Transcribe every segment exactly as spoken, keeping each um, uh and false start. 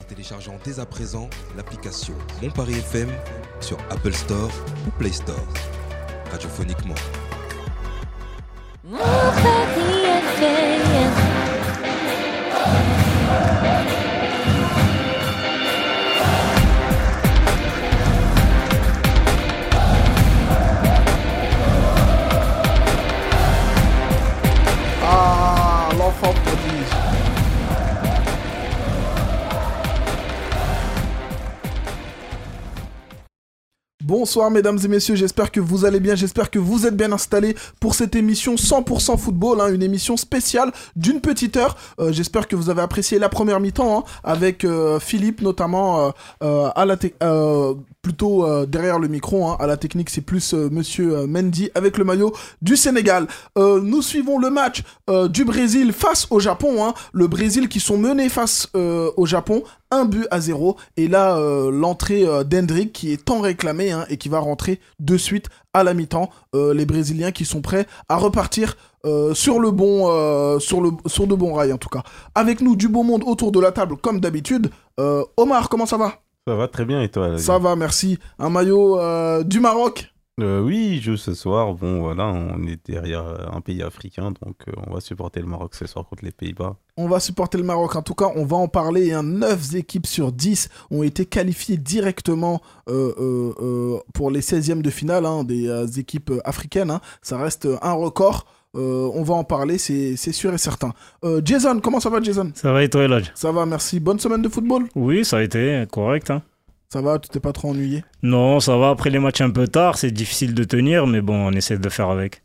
téléchargeant dès à présent l'application Mon Paris F M sur Apple Store ou Play Store. Radiophoniquement. Mon Paris F M. Ah, l'enfant prodige. Bonsoir mesdames et messieurs, j'espère que vous allez bien, j'espère que vous êtes bien installés pour cette émission cent pour cent football, hein, une émission spéciale d'une petite heure. Euh, j'espère que vous avez apprécié la première mi-temps hein, avec euh, Philippe notamment euh, euh, à la te- euh, plutôt euh, derrière le micro, hein, à la technique c'est plus euh, monsieur euh, Mendy avec le maillot du Sénégal. Euh, nous suivons le match euh, du Brésil face au Japon, hein, le Brésil qui sont menés face euh, au Japon. Un but à zéro. Et là, euh, l'entrée euh, d'Hendrick qui est tant réclamée hein, et qui va rentrer de suite à la mi-temps. Euh, les Brésiliens qui sont prêts à repartir euh, sur le bon, euh, sur le, sur de bons rails en tout cas. Avec nous du beau monde autour de la table comme d'habitude. Euh, Omar, comment ça va ? Ça va très bien et toi ? Ça va, merci. Un maillot euh, du Maroc ? euh, Oui, il joue ce soir. Bon, voilà, on est derrière un pays africain, donc euh, on va supporter le Maroc ce soir contre les Pays-Bas. On va supporter le Maroc. En tout cas, on va en parler. Hein. neuf équipes sur dix ont été qualifiées directement euh, euh, euh, pour les seizièmes de finale hein, des euh, équipes africaines. Hein. Ça reste un record. Euh, on va en parler, c'est, c'est sûr et certain. Euh, Jason, comment ça va, Jason ? Ça va et toi, Elodge ? Ça va, merci. Bonne semaine de football ? Oui, ça a été correct. Hein. Ça va, tu t'es pas trop ennuyé ? Non, ça va. Après les matchs un peu tard, c'est difficile de tenir, mais bon, on essaie de faire avec.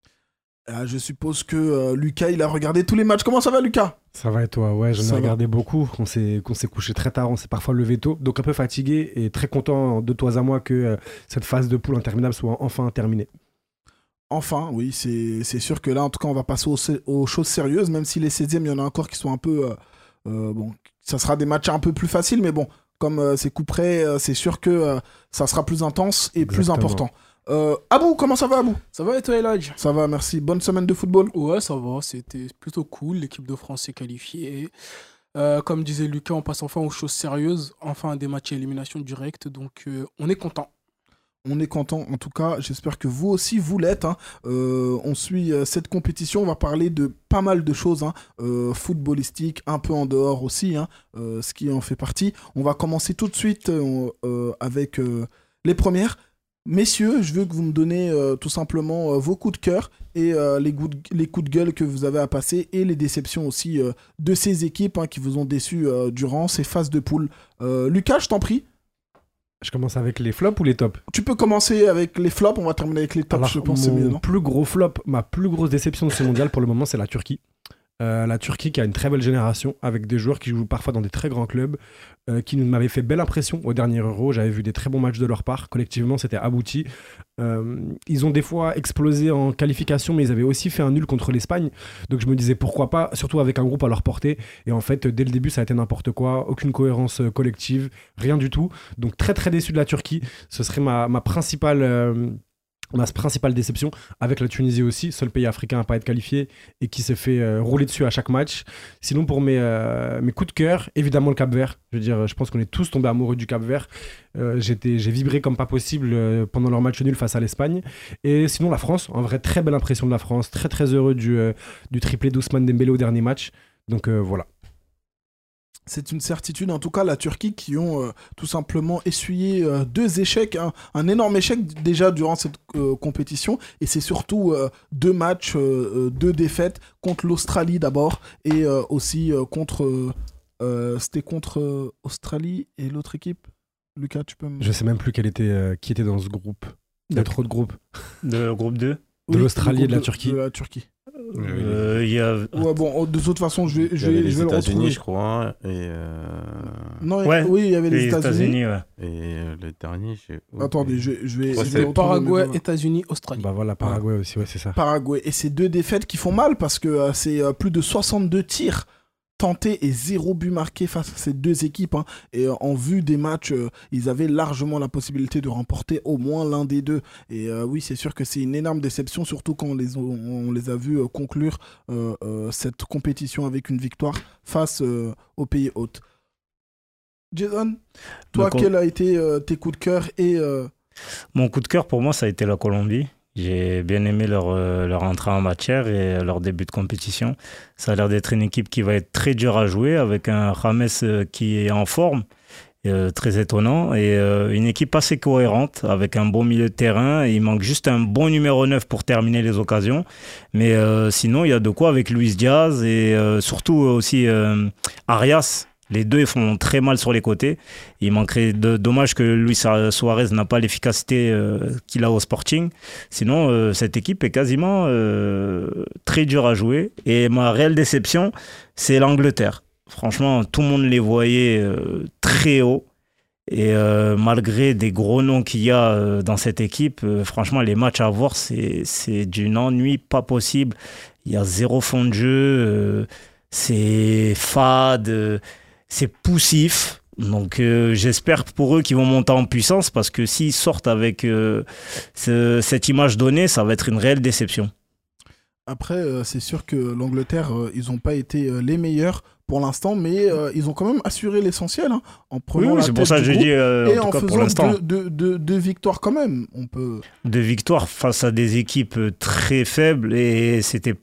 Ah, je suppose que euh, Lucas, il a regardé tous les matchs. Comment ça va, Lucas ? Ça va et toi ? Ouais, j'en ai Ça regardé beaucoup. On s'est, on s'est couché très tard, on s'est parfois levé tôt. Donc un peu fatigué et très content de toi à moi que euh, cette phase de poule interminable soit enfin terminée. Enfin, oui, c'est, c'est sûr que là, en tout cas, on va passer aux, aux choses sérieuses, même si les seizièmes, il y en a encore qui sont un peu... Euh, euh, bon, ça sera des matchs un peu plus faciles, mais bon, comme euh, c'est coup près, euh, c'est sûr que euh, ça sera plus intense et Exactement. plus important. Euh, Abou, comment ça va, Abou ? Ça va et toi, Elodge ? Ça va, merci. Bonne semaine de football ? Ouais, ça va, c'était plutôt cool. L'équipe de France est qualifiée. Euh, comme disait Lucas, on passe enfin aux choses sérieuses. Enfin, des matchs à élimination directe. Donc, euh, on est content. On est content, en tout cas, j'espère que vous aussi vous l'êtes. Hein. Euh, on suit euh, cette compétition, on va parler de pas mal de choses, hein. euh, footballistiques, un peu en dehors aussi, hein, euh, ce qui en fait partie. On va commencer tout de suite euh, euh, avec euh, les premières. Messieurs, je veux que vous me donnez euh, tout simplement euh, vos coups de cœur et euh, les, goûts de, les coups de gueule que vous avez à passer et les déceptions aussi euh, de ces équipes hein, qui vous ont déçus euh, durant ces phases de poule. Euh, Lucas, je t'en prie. Je commence avec les flops ou les tops ? Tu peux commencer avec les flops, on va terminer avec les tops, Alors, je pense que c'est mon mieux, non ? plus gros flop, ma plus grosse déception de ce mondial pour le moment, c'est la Turquie. Euh, la Turquie qui a une très belle génération avec des joueurs qui jouent parfois dans des très grands clubs, euh, qui nous m'avaient fait belle impression au dernier Euro. J'avais vu des très bons matchs de leur part. Collectivement, c'était abouti. Euh, ils ont des fois explosé en qualification, mais ils avaient aussi fait un nul contre l'Espagne. Donc je me disais pourquoi pas, surtout avec un groupe à leur portée. Et en fait, dès le début, ça a été n'importe quoi. Aucune cohérence euh, collective, rien du tout. Donc très très déçu de la Turquie. Ce serait ma, ma principale... Euh, Ma principale déception, avec la Tunisie aussi, seul pays africain à ne pas être qualifié et qui s'est fait euh, rouler dessus à chaque match. Sinon, pour mes, euh, mes coups de cœur, évidemment le Cap-Vert. Je veux dire, je pense qu'on est tous tombés amoureux du Cap-Vert. Euh, j'étais, j'ai vibré comme pas possible euh, pendant leur match nul face à l'Espagne. Et sinon, la France, en vrai, très belle impression de la France. Très très heureux du, euh, du triplé d'Ousmane Dembélé au dernier match. Donc euh, voilà. C'est une certitude, en tout cas, la Turquie qui ont euh, tout simplement essuyé euh, deux échecs, hein, un énorme échec déjà durant cette euh, compétition, et c'est surtout euh, deux matchs, euh, deux défaites contre l'Australie d'abord, et euh, aussi euh, contre, euh, c'était contre euh, Australie et l'autre équipe. Lucas, tu peux me... Je sais même plus quel était, euh, qui était dans ce groupe. Il y a trop de groupes. De groupe deux ? De Oui, l'Australie le et de la groupe Turquie. De la Turquie. Euh, il y a... Ouais, bon, de toute façon, je vais, Il y je avait vais, les je vais le États-Unis, retrouver. je crois, et, euh... Non, Ouais, oui, il y avait les, les États-Unis. États-Unis, ouais. et euh, le dernier, j'ai... Attendez, je, je vais... Ouais, je vais c'est retrouver Paraguay, mes- États-Unis, Australie. Bah voilà, Paraguay aussi, ouais, c'est ça. Paraguay. Et c'est deux défaites qui font mal parce que euh, c'est euh, plus de soixante-deux tirs tentés et zéro but marqué face à ces deux équipes. Hein. Et euh, en vue des matchs, euh, ils avaient largement la possibilité de remporter au moins l'un des deux. Et euh, oui, c'est sûr que c'est une énorme déception, surtout quand on les, on les a vus euh, conclure euh, euh, cette compétition avec une victoire face euh, aux pays hôtes. Jason, toi, Donc, on- quel a été euh, tes coups de cœur et euh, Mon coup de cœur pour moi, ça a été la Colombie. J'ai bien aimé leur, euh, leur entrée en matière et leur début de compétition. Ça a l'air d'être une équipe qui va être très dure à jouer avec un James euh, qui est en forme, euh, très étonnant, et euh, une équipe assez cohérente avec un bon milieu de terrain. Il manque juste un bon numéro neuf pour terminer les occasions. Mais euh, sinon, il y a de quoi avec Luis Diaz et euh, surtout aussi euh, Arias. Les deux ils font très mal sur les côtés. Il manquerait de dommage que Luis Suarez n'a pas l'efficacité euh, qu'il a au Sporting. Sinon, euh, cette équipe est quasiment euh, très dure à jouer. Et ma réelle déception, c'est l'Angleterre. Franchement, tout le monde les voyait euh, très haut. Et euh, malgré des gros noms qu'il y a euh, dans cette équipe, euh, franchement, les matchs à voir, c'est, c'est d'une ennui pas possible. Il y a zéro fond de jeu. Euh, c'est fade. Euh, c'est poussif. Donc euh, j'espère pour eux qu'ils vont monter en puissance parce que s'ils sortent avec euh, ce- cette image donnée, ça va être une réelle déception. après, euh, c'est sûr que l'Angleterre, euh, ils n'ont pas été euh, les meilleurs pour l'instant, mais euh, ils ont quand même assuré l'essentiel hein, en Oui, prenant oui, la c'est tête pour ça que du je groupe dis, euh, et en en tout cas pour faisant l'instant, deux, deux- deux- deux victoires quand même. On peut... de victoires face à des équipes très faibles et c'était,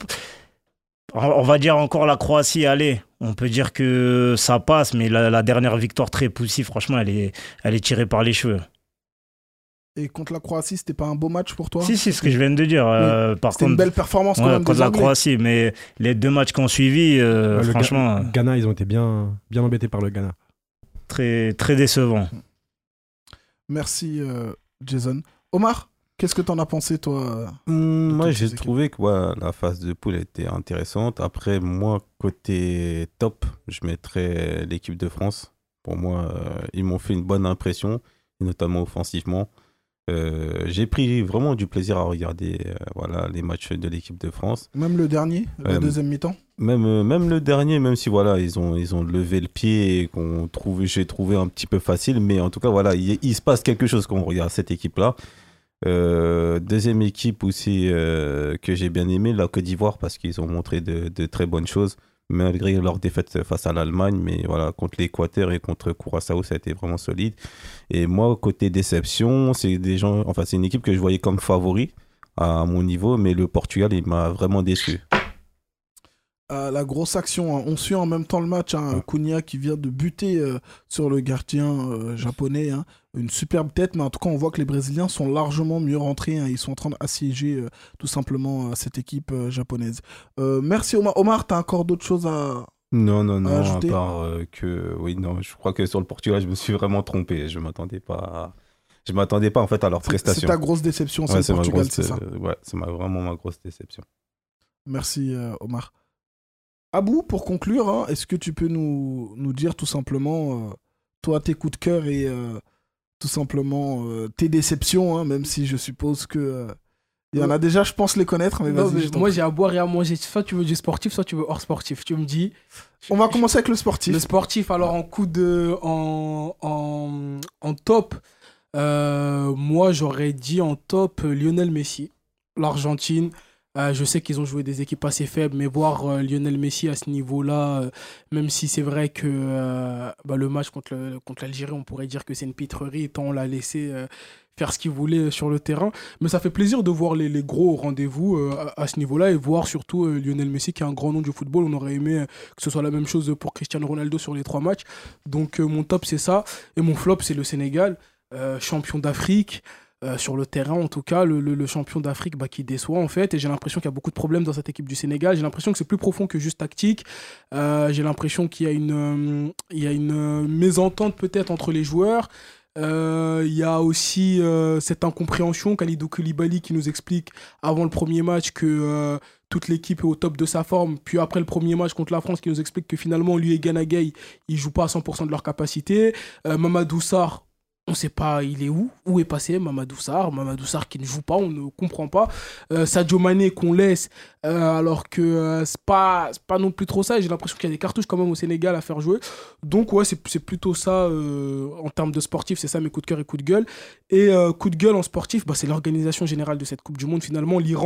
on va dire encore la Croatie, allez, on peut dire que ça passe, mais la, la dernière victoire très poussive, franchement, elle est, elle est tirée par les cheveux. Et contre la Croatie, c'était pas un beau match pour toi? Si, si, ce que je viens de dire. euh, par C'était contre, une belle performance quand ouais, même contre des la Anglais. Croatie, mais les deux matchs qui ont suivi, euh, Ouais, le Ga- franchement, euh, Ghana, ils ont été bien, bien embêtés par le Ghana. très, très décevant. Merci euh, Jason. Omar, qu'est-ce que t'en as pensé toi? Hum, moi, toutes j'ai ces équipes. trouvé que ouais, la phase de poule était intéressante. Après, moi, côté top, je mettrais l'équipe de France. Pour moi, euh, ils m'ont fait une bonne impression, et notamment offensivement. Euh, j'ai pris vraiment du plaisir à regarder euh, voilà, les matchs de l'équipe de France. Même le dernier, la Euh, deuxième mi-temps? Même, euh, même le dernier, même si voilà, ils ont, ils ont levé le pied et qu'on trouve, j'ai trouvé un petit peu facile, mais en tout cas, voilà, il, il se passe quelque chose quand on regarde cette équipe-là. Euh, deuxième équipe aussi euh, que j'ai bien aimé, la Côte d'Ivoire, parce qu'ils ont montré de, de très bonnes choses, malgré leur défaite face à l'Allemagne, mais voilà, contre l'Équateur et contre Curaçao, ça a été vraiment solide. Et moi, côté déception, c'est des gens, enfin, c'est une équipe que je voyais comme favori à mon niveau, mais le Portugal, il m'a vraiment déçu. Euh, la grosse action, hein. On suit en même temps le match. Hein. Ouais. Cunha qui vient de buter euh, sur le gardien euh, japonais. Hein. Une superbe tête, mais en tout cas, on voit que les Brésiliens sont largement mieux rentrés. Hein. Ils sont en train d'assiéger euh, tout simplement euh, cette équipe euh, japonaise. Euh, merci Omar. Omar, t'as encore d'autres choses à. Non, non, non, à à ajouter part euh, que, oui, non, je crois que sur le Portugal, je me suis vraiment trompé. Je m'attendais pas, à... je m'attendais pas en fait à leur C'est- prestation. C'est ta grosse déception, c'est Ouais, le c'est ma Portugal, grosse, c'est ça. euh, ouais, c'est ma- vraiment ma grosse déception. Merci euh, Omar. Abou, pour conclure, hein, est-ce que tu peux nous, nous dire tout simplement, euh, toi, tes coups de cœur et euh, tout simplement euh, tes déceptions, hein, même si je suppose que. euh, il y en a déjà, je pense les connaître, mais Non, vas-y. mais je t'en moi, prie. j'ai à boire et à manger. Soit tu veux du sportif, soit tu veux hors sportif. Tu me dis. On va commencer avec le sportif. Le sportif, alors en coup de. En, en, en top, euh, moi, j'aurais dit en top euh, Lionel Messi, l'Argentine. Euh, je sais qu'ils ont joué des équipes assez faibles, mais voir euh, Lionel Messi à ce niveau-là, euh, même si c'est vrai que euh, bah, le match contre, le- contre l'Algérie, on pourrait dire que c'est une pitrerie, tant on l'a laissé euh, faire ce qu'il voulait sur le terrain. Mais ça fait plaisir de voir les, les gros au rendez-vous euh, à, à ce niveau-là et voir surtout euh, Lionel Messi qui est un grand nom du football. On aurait aimé euh, que ce soit la même chose pour Cristiano Ronaldo sur les trois matchs. Donc euh, mon top, c'est ça. Et mon flop, c'est le Sénégal, euh, champion d'Afrique. Euh, sur le terrain, en tout cas, le, le- le champion d'Afrique bah, qui déçoit en fait. Et j'ai l'impression qu'il y a beaucoup de problèmes dans cette équipe du Sénégal. J'ai l'impression que c'est plus profond que juste tactique. Euh, j'ai l'impression qu'il y a une, euh, il y a une euh, mésentente peut-être entre les joueurs. Euh, Il y a aussi euh, cette incompréhension. Kalidou Koulibaly qui nous explique avant le premier match que euh, toute l'équipe est au top de sa forme. Puis après le premier match contre la France qui nous explique que finalement lui et Gana Gueye, ils jouent pas à cent pour cent de leur capacité. Euh, Mamadou Sarr, on ne sait pas il est où, où est passé Mamadou Sarr, Mamadou Sarr qui ne joue pas, on ne comprend pas. Euh, Sadio Mané qu'on laisse, euh, alors que euh, c'est pas, c'est pas non plus trop ça. Et j'ai l'impression qu'il y a des cartouches quand même au Sénégal à faire jouer. Donc ouais, c'est, c'est plutôt ça euh, en termes de sportif, c'est ça mes coups de cœur et coups de gueule. Et euh, coup de gueule en sportif, bah, c'est l'organisation générale de cette Coupe du Monde. Finalement, l'Iran,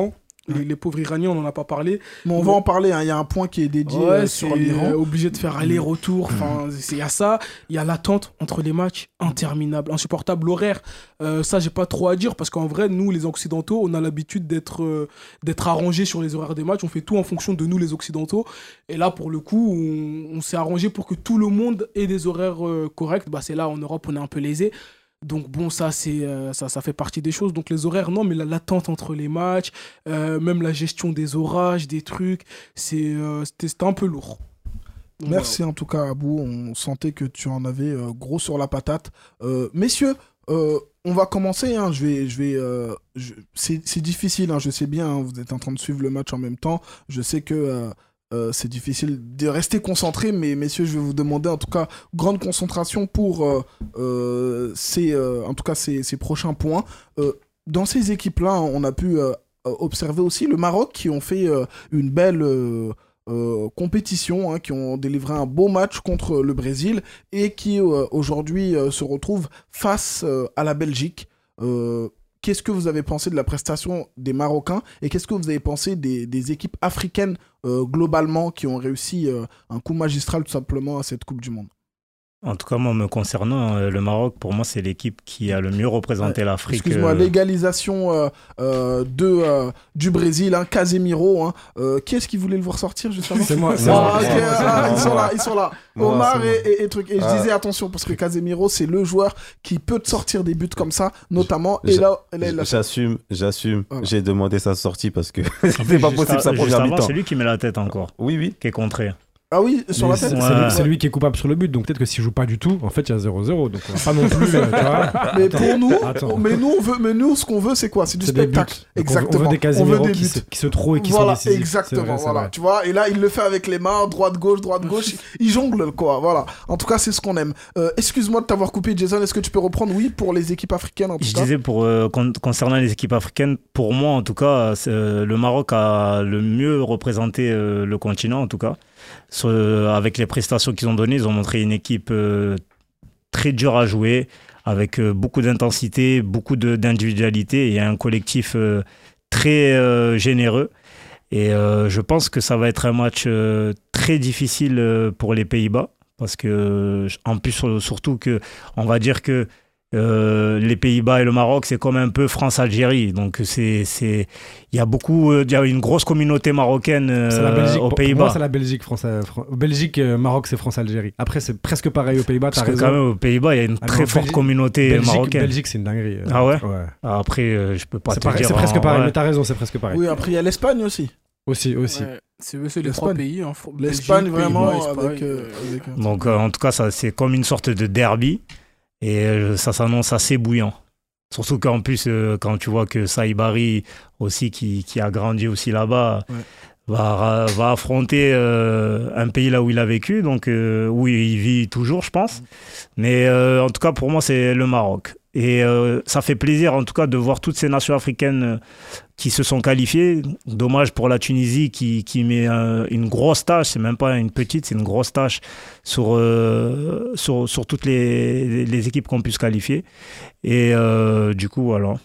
Les, les pauvres Iraniens, on n'en a pas parlé. Mais on va en parler, hein. Il y a un point qui est dédié Ouais, euh, sur c'est l'Iran. obligé de faire aller-retour. Enfin, c'est- il y a ça. Il y a l'attente entre les matchs, interminable, insupportable. L'horaire, euh, ça, j'ai pas trop à dire parce qu'en vrai, nous, les Occidentaux, on a l'habitude d'être euh, d'être arrangés sur les horaires des matchs. On fait tout en fonction de nous, les Occidentaux. Et là, pour le coup, on, on s'est arrangé pour que tout le monde ait des horaires euh, corrects. Bah, c'est là, en Europe, on est un peu lésé. Donc bon, ça, c'est, euh, ça, ça fait partie des choses. Donc les horaires, non, mais la- l'attente entre les matchs, euh, même la gestion des orages, des trucs, c'est, euh, c'était, c'était un peu lourd. Donc, Merci en tout cas, Abou. On sentait que tu en avais euh, gros sur la patate. Euh, messieurs, euh, on va commencer. Hein. Je vais, je vais, euh, je- c'est, c'est difficile, hein, je sais bien. Hein, vous êtes en train de suivre le match en même temps. Je sais que euh, euh, c'est difficile de rester concentré, mais messieurs, je vais vous demander en tout cas grande concentration pour euh, euh, ces, euh, en tout cas ces, ces prochains points. Euh, dans ces équipes-là, on a pu euh, observer aussi le Maroc qui ont fait euh, une belle euh, euh, compétition, hein, qui ont délivré un beau match contre le Brésil et qui euh, aujourd'hui euh, se retrouvent face euh, à la Belgique. Euh, Qu'est-ce que vous avez pensé de la prestation des Marocains et qu'est-ce que vous avez pensé des, des équipes africaines euh, globalement qui ont réussi euh, un coup magistral tout simplement à cette Coupe du Monde? En tout cas, moi, me concernant, euh, le Maroc, pour moi, c'est l'équipe qui a le mieux représenté Ouais, l'Afrique. Excuse-moi, euh, l'égalisation euh, euh, de, euh, du Brésil, hein, Casemiro. Hein, euh, qui est-ce qui voulait le voir sortir justement? C'est moi, c'est Ah, moi. ok, c'est moi, ah, c'est ils sont moi. là, ils sont là. Moi, Omar c'est moi. et, et, et truc. Et je Ah. disais attention parce que Casemiro, c'est le joueur qui peut te sortir des buts comme ça, notamment. Je- Et là, et là, il a- J'assume, j'assume. Voilà. J'ai demandé sa sortie parce que en c'était plus, pas juste possible à- sa juste première avant, mi-temps. c'est lui qui met la tête encore, Oui, oui. qui est contré. Ah oui, sur Mais la c'est tête. c'est Ouais. lui, c'est lui qui est coupable sur le but, donc peut-être que s'il joue pas du tout, en fait, il y a zéro zéro. Donc on va pas non plus. euh, tu vois. Mais pour nous, Attends. mais nous, on veut, mais nous, ce qu'on veut, c'est quoi? C'est du C'est des buts. spectacle. Donc, on veut- Exactement. On veut des Casemiro des qui, buts. se, qui se trouvent et qui Voilà, sont décisifs. exactement, C'est vrai, c'est voilà. vrai. Tu vois, et là, il le fait avec les mains, droite, gauche, droite, gauche. il jongle, quoi. Voilà. En tout cas, c'est ce qu'on aime. Euh, excuse-moi de t'avoir coupé, Jason. Est-ce que tu peux reprendre? Oui, pour les équipes africaines, en tout Je cas. disais, pour, euh, con- concernant les équipes africaines, pour moi, en tout cas, c'est, euh, le Maroc a le mieux représenté euh, le continent, en tout cas. Sur- euh, avec les prestations qu'ils ont données, ils ont montré une équipe euh, très dure à jouer, avec euh, beaucoup d'intensité, beaucoup de- d'individualité et un collectif euh, très euh, généreux. Et euh, je pense que ça va être un match euh, très difficile euh, pour les Pays-Bas, parce que, euh, en plus, sur- surtout que, on va dire que euh, les Pays-Bas et le Maroc, c'est comme un peu France-Algérie. Donc, c'est, c'est, il y a beaucoup, euh, il y a une grosse communauté marocaine euh, C'est la Belgique. aux Pour- pour Pays-Bas. moi, c'est la Belgique, France, euh, Fran- Belgique, euh, Maroc, c'est France-Algérie. Après, c'est presque pareil aux Pays-Bas. T'as Parce que raison. quand même, aux Pays-Bas, il y a une Ah, très non, forte Belgique- communauté Belgique, marocaine. Belgique, c'est une dinguerie. euh, Ah ouais Ouais. Après, euh, je peux pas C'est te pareil- dire. c'est presque en- pareil, ouais. mais t'as raison, c'est presque pareil. Oui, après, il y a l'Espagne aussi. Aussi, aussi. Ouais, c'est, c'est les trois L'Espagne. pays. Hein, Fr- L'Espagne, Belgique, vraiment, Pays-Bas, Espagne, avec. euh, euh, avec, euh, Donc, euh, en tout cas, ça, c'est comme une sorte de derby. Et euh, ça s'annonce assez bouillant. Surtout qu'en plus, euh, quand tu vois que Saïbari, aussi, qui, qui a grandi aussi là-bas, Ouais. va, va affronter euh, un pays là où il a vécu, donc euh, où il vit toujours, je pense. Mais euh, en tout cas, pour moi, c'est le Maroc. Et euh, ça fait plaisir, en tout cas, de voir toutes ces nations africaines euh, qui se sont qualifiées. Dommage pour la Tunisie qui, qui met euh, une grosse tâche, c'est même pas une petite, c'est une grosse tâche sur, euh, sur, sur toutes les, les équipes qu'on puisse qualifier. Et euh, du coup, voilà.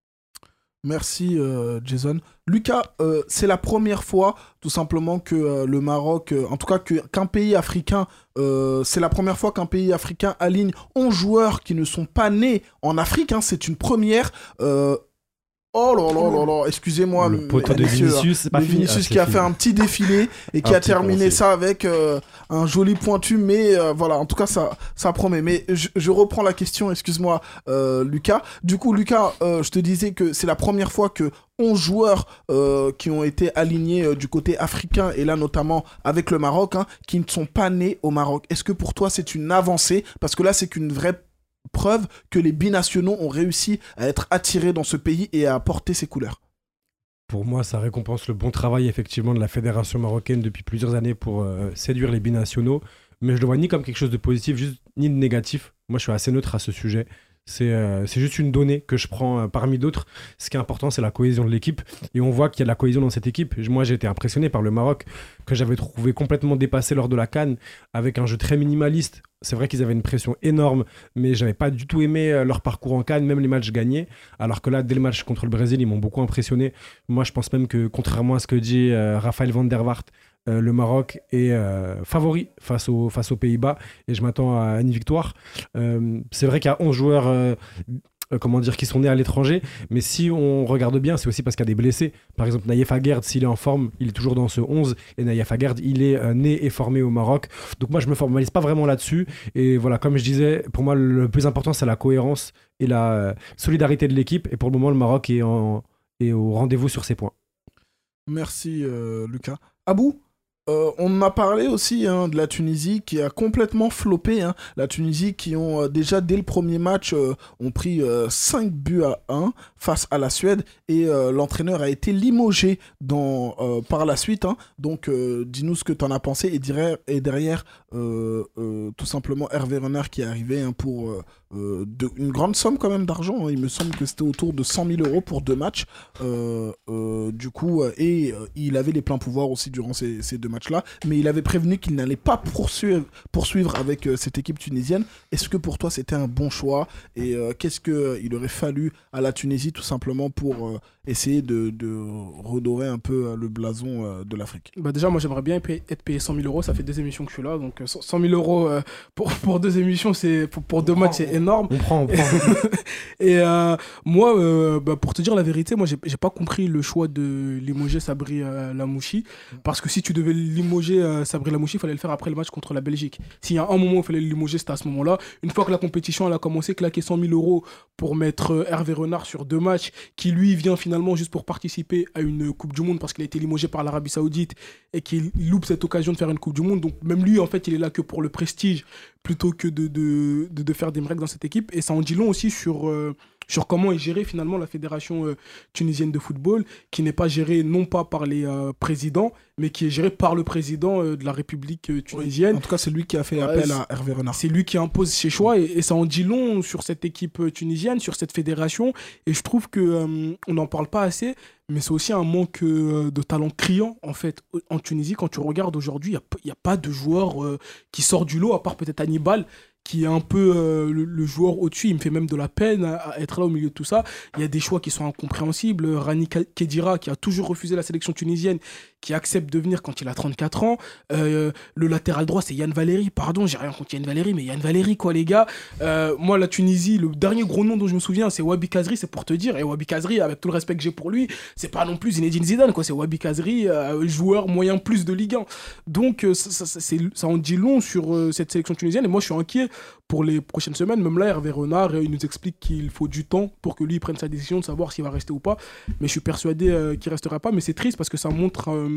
Merci euh, Jason. Lucas, euh, c'est la première fois tout simplement que euh, le Maroc, euh, en tout cas que- qu'un pays africain, euh, c'est la première fois qu'un pays africain aligne onze joueurs qui ne sont pas nés en Afrique, hein, c'est une première. Euh, oh là là là là, excusez-moi, Le m- poteau de messieurs, Vinicius, c'est pas le fini. Vinicius Ah, qui c'est a fait fini. un petit défilé et qui Un a petit terminé pensée. ça avec euh, un joli pointu, mais euh, voilà, en tout cas ça, ça promet. Mais je, je reprends la question, excuse-moi euh, Lucas. Du coup Lucas, euh, je te disais que c'est la première fois que onze joueurs euh, qui ont été alignés euh, du côté africain, et là notamment avec le Maroc, hein, qui ne sont pas nés au Maroc. Est-ce que pour toi c'est une avancée? Parce que là c'est qu'une vraie preuve que les binationaux ont réussi à être attirés dans ce pays et à porter ses couleurs. Pour moi, ça récompense le bon travail effectivement de la fédération marocaine depuis plusieurs années pour euh, séduire les binationaux. Mais je le vois ni comme quelque chose de positif, juste, ni de négatif. Moi, je suis assez neutre à ce sujet. C'est euh, c'est juste une donnée que je prends euh, parmi d'autres. Ce qui est important, c'est la cohésion de l'équipe. Et on voit qu'il y a de la cohésion dans cette équipe. Moi, j'ai été impressionné par le Maroc, que j'avais trouvé complètement dépassé lors de la CAN, avec un jeu très minimaliste. C'est vrai qu'ils avaient une pression énorme, mais je n'avais pas du tout aimé euh, leur parcours en CAN, même les matchs gagnés. Alors que là, dès le match contre le Brésil, ils m'ont beaucoup impressionné. Moi, je pense même que, contrairement à ce que dit euh, Raphaël van der Vaart, Euh, le Maroc est euh, favori face, au, face aux Pays-Bas et je m'attends à une victoire. Euh, c'est vrai qu'il y a onze joueurs euh, euh, comment dire, qui sont nés à l'étranger, mais si on regarde bien, c'est aussi parce qu'il y a des blessés. Par exemple, Naïef Aguerd, s'il est en forme, il est toujours dans ce onze et Naïef Aguerd, il est euh, né et formé au Maroc. Donc moi, je me formalise pas vraiment là-dessus. Et voilà, comme je disais, pour moi, le plus important, c'est la cohérence et la euh, solidarité de l'équipe. Et pour le moment, le Maroc est, en, est au rendez-vous sur ces points. Merci euh, Lucas. Abou, Euh, on a parlé aussi hein, de la Tunisie qui a complètement floppé. Hein. La Tunisie qui ont euh, déjà dès le premier match euh, ont pris euh, cinq buts à un face à la Suède et euh, l'entraîneur a été limogé dans, euh, par la suite. Hein. Donc euh, dis-nous ce que tu en as pensé et derrière, et derrière euh, euh, tout simplement Hervé Renard qui est arrivé hein, pour euh, euh, de, une grande somme quand même d'argent. Hein. Il me semble que c'était autour de cent mille euros pour deux matchs. Euh, euh, du coup, euh, et euh, il avait les pleins pouvoirs aussi durant ces, ces deux matchs là, mais il avait prévenu qu'il n'allait pas poursuivre, poursuivre avec euh, cette équipe tunisienne. Est-ce que pour toi c'était un bon choix et euh, qu'est-ce qu'il euh, aurait fallu à la Tunisie tout simplement pour euh, essayer de, de redorer un peu euh, le blason euh, de l'Afrique? Bah déjà moi j'aimerais bien payer, être payé cent mille euros, ça fait deux émissions que je suis là, donc euh, cent mille euros euh, pour, pour deux émissions, c'est, pour, pour deux on matchs prend, c'est énorme. On prend, on prend. Et euh, moi, euh, bah, pour te dire la vérité, moi j'ai, j'ai pas compris le choix de limoger Sabri euh, Lamouchi, parce que si tu devais limoger euh, Sabri Lamouchi, il fallait le faire après le match contre la Belgique. S'il y a un moment où il fallait le limoger, c'était à ce moment-là. Une fois que la compétition elle a commencé, claquer cent mille euros pour mettre euh, Hervé Renard sur deux matchs, qui lui vient finalement juste pour participer à une Coupe du Monde parce qu'il a été limogé par l'Arabie Saoudite et qu'il loupe cette occasion de faire une Coupe du Monde. Donc même lui, en fait, il est là que pour le prestige plutôt que de, de, de, de faire des miracles dans cette équipe. Et ça en dit long aussi sur... Euh, sur comment est gérée finalement la fédération euh, tunisienne de football, qui n'est pas gérée non pas par les euh, présidents, mais qui est gérée par le président euh, de la République euh, tunisienne. Oui, en tout cas, c'est lui qui a fait appel à Hervé Renard. C'est lui qui impose ses choix et, et ça en dit long sur cette équipe euh, tunisienne, sur cette fédération. Et je trouve qu'on euh, n'en parle pas assez, mais c'est aussi un manque euh, de talent criant en fait en Tunisie. Quand tu regardes aujourd'hui, il n'y a, a pas de joueur euh, qui sort du lot, à part peut-être Hannibal, qui est un peu euh, le, le joueur au-dessus. Il me fait même de la peine à, à être là au milieu de tout ça. Il y a des choix qui sont incompréhensibles. Rani Kedira, qui a toujours refusé la sélection tunisienne, qui accepte de venir quand il a trente-quatre ans. Euh, le latéral droit, c'est Yann Valéry. Pardon, j'ai rien contre Yann Valéry, mais Yann Valéry, quoi, les gars. Euh, moi, la Tunisie, le dernier gros nom dont je me souviens, c'est Wabi Kazri, c'est pour te dire. Et Wabi Kazri, avec tout le respect que j'ai pour lui, c'est pas non plus Zinedine Zidane, quoi. C'est Wabi Kazri, euh, joueur moyen plus de Ligue un. Donc, euh, ça, ça, c'est, ça en dit long sur euh, cette sélection tunisienne. Et moi, je suis inquiet pour les prochaines semaines. Même là, Hervé Renard, il nous explique qu'il faut du temps pour que lui il prenne sa décision de savoir s'il va rester ou pas. Mais je suis persuadé euh, qu'il restera pas. Mais c'est triste parce que ça montre... Euh,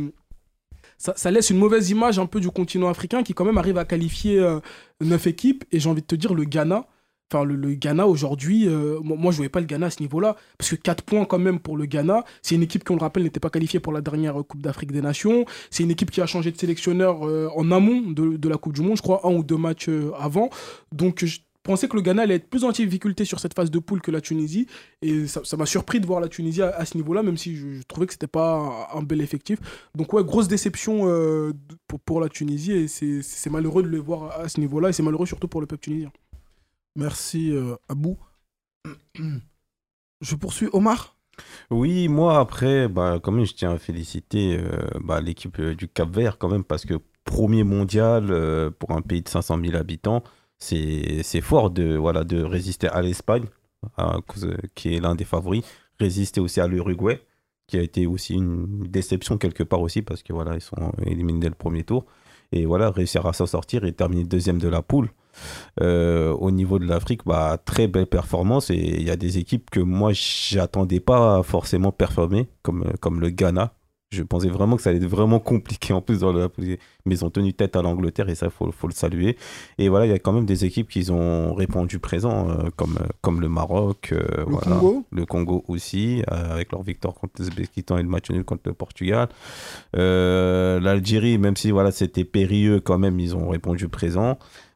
Ça, ça laisse une mauvaise image un peu du continent africain qui quand même arrive à qualifier euh, neuf équipes. Et j'ai envie de te dire, le Ghana, enfin le, le Ghana aujourd'hui, euh, moi, moi je ne voyais pas le Ghana à ce niveau-là. Parce que quatre points quand même pour le Ghana. C'est une équipe qui, on le rappelle, n'était pas qualifiée pour la dernière Coupe d'Afrique des Nations. C'est une équipe qui a changé de sélectionneur euh, en amont de, de la Coupe du Monde, je crois, un ou deux matchs euh, avant. Donc je pensais que le Ghana allait être plus en difficulté sur cette phase de poule que la Tunisie. Et ça, ça m'a surpris de voir la Tunisie à, à ce niveau-là, même si je, je trouvais que c'était pas un, un bel effectif. Donc ouais, grosse déception euh, pour, pour la Tunisie. Et c'est, c'est malheureux de les voir à ce niveau-là. Et c'est malheureux surtout pour le peuple tunisien. Merci euh, Abou. Je poursuis Omar. Oui, moi après, bah, quand même, je tiens à féliciter euh, bah, l'équipe euh, du Cap-Vert quand même, parce que premier mondial euh, pour un pays de cinq cent mille habitants, c'est, c'est fort de, voilà, de résister à l'Espagne, à, qui est l'un des favoris, résister aussi à l'Uruguay, qui a été aussi une déception quelque part aussi, parce que voilà, ils sont éliminés dès le premier tour, et voilà, réussir à s'en sortir et terminer deuxième de la poule. Euh, au niveau de l'Afrique, bah, très belle performance, et il y a des équipes que moi j'attendais pas forcément performer, comme, comme le Ghana. Je pensais vraiment que ça allait être vraiment compliqué en plus dans la poule, mais ils ont tenu tête à l'Angleterre et ça il faut, faut le saluer. Et voilà, il y a quand même des équipes qui ont répondu présent, euh, comme, comme le Maroc, euh, le, voilà, Congo. le Congo aussi, euh, avec leur victoire contre l'Ouzbékistan et le match nul contre le Portugal. Euh, L'Algérie, même si voilà, c'était périlleux quand même, ils ont répondu présent.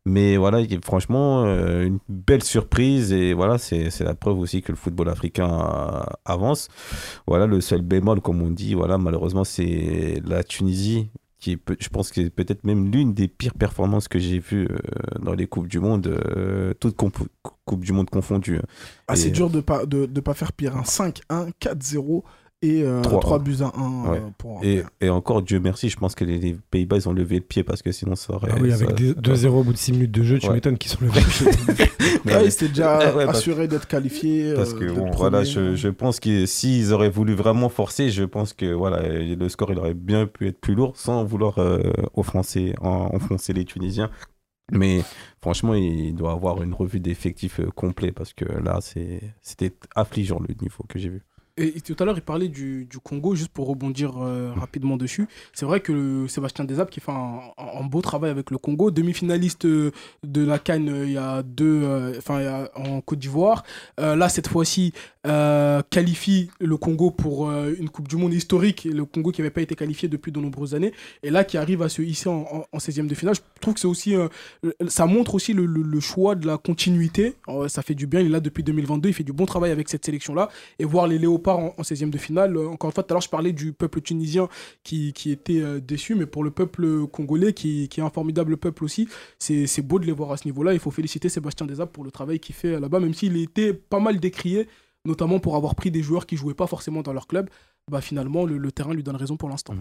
Mais voilà, il- franchement, euh, une belle surprise. Et voilà, c'est c'est la preuve aussi que le football africain euh, avance. Voilà, le seul bémol, comme on dit, voilà, malheureusement, c'est la Tunisie, qui est, peut- je pense que c'est peut-être même l'une des pires performances que j'ai vues euh, dans les Coupes du Monde, euh, toutes comp- Coupes du Monde confondues. Ah, c'est Et- dur de pas, de, de pas faire pire. Un cinq un, quatre zéro et euh, trois un. trois buts à un. Ouais. Pour... Et, et encore, Dieu merci, je pense que les, les Pays-Bas, ils ont levé le pied parce que sinon, ça aurait. Ah oui, avec ça- des- deux zéro au bout de six minutes de jeu, tu Ouais. m'étonnes qu'ils sont levés. Ouais, ils étaient déjà Ouais, parce- assurés d'être qualifiés. Parce euh, que d'être bon, voilà, premiers. je, je pense que s'ils auraient voulu vraiment forcer, je pense que voilà, le score il aurait bien pu être plus lourd sans vouloir euh, offenser, en- enfoncer les Tunisiens. Mais franchement, il doit avoir une revue d'effectifs euh, complet parce que là, c'est, c'était affligeant le niveau que j'ai vu. Et tout à l'heure, il parlait du, du Congo, juste pour rebondir euh, rapidement dessus. C'est vrai que le Sébastien Desabre qui fait un, un- un beau travail avec le Congo, demi-finaliste euh, de la CAN euh, il y a deux, euh, enfin il y a- en Côte d'Ivoire. Euh, là, cette fois-ci, euh, qualifie le Congo pour euh, une Coupe du Monde historique. Le Congo qui n'avait pas été qualifié depuis de nombreuses années. Et là, qui arrive à se hisser en, en, en seizième de finale. Je trouve que c'est aussi, euh, ça montre aussi le, le- le choix de la continuité. Euh, ça fait du bien. Il est là depuis deux mille vingt-deux. Il fait du bon travail avec cette sélection-là. Et voir les Léopards en, en seizième de finale. Euh, encore une fois, tout à l'heure, je parlais du peuple tunisien qui, qui était euh, déçu, mais pour le peuple congolais, qui, qui est un formidable peuple aussi, c'est, c'est beau de les voir à ce niveau-là. Il faut féliciter Sébastien Desabre pour le travail qu'il fait là-bas, même s'il était pas mal décrié, notamment pour avoir pris des joueurs qui jouaient pas forcément dans leur club. Bah, finalement, le, le terrain lui donne raison pour l'instant.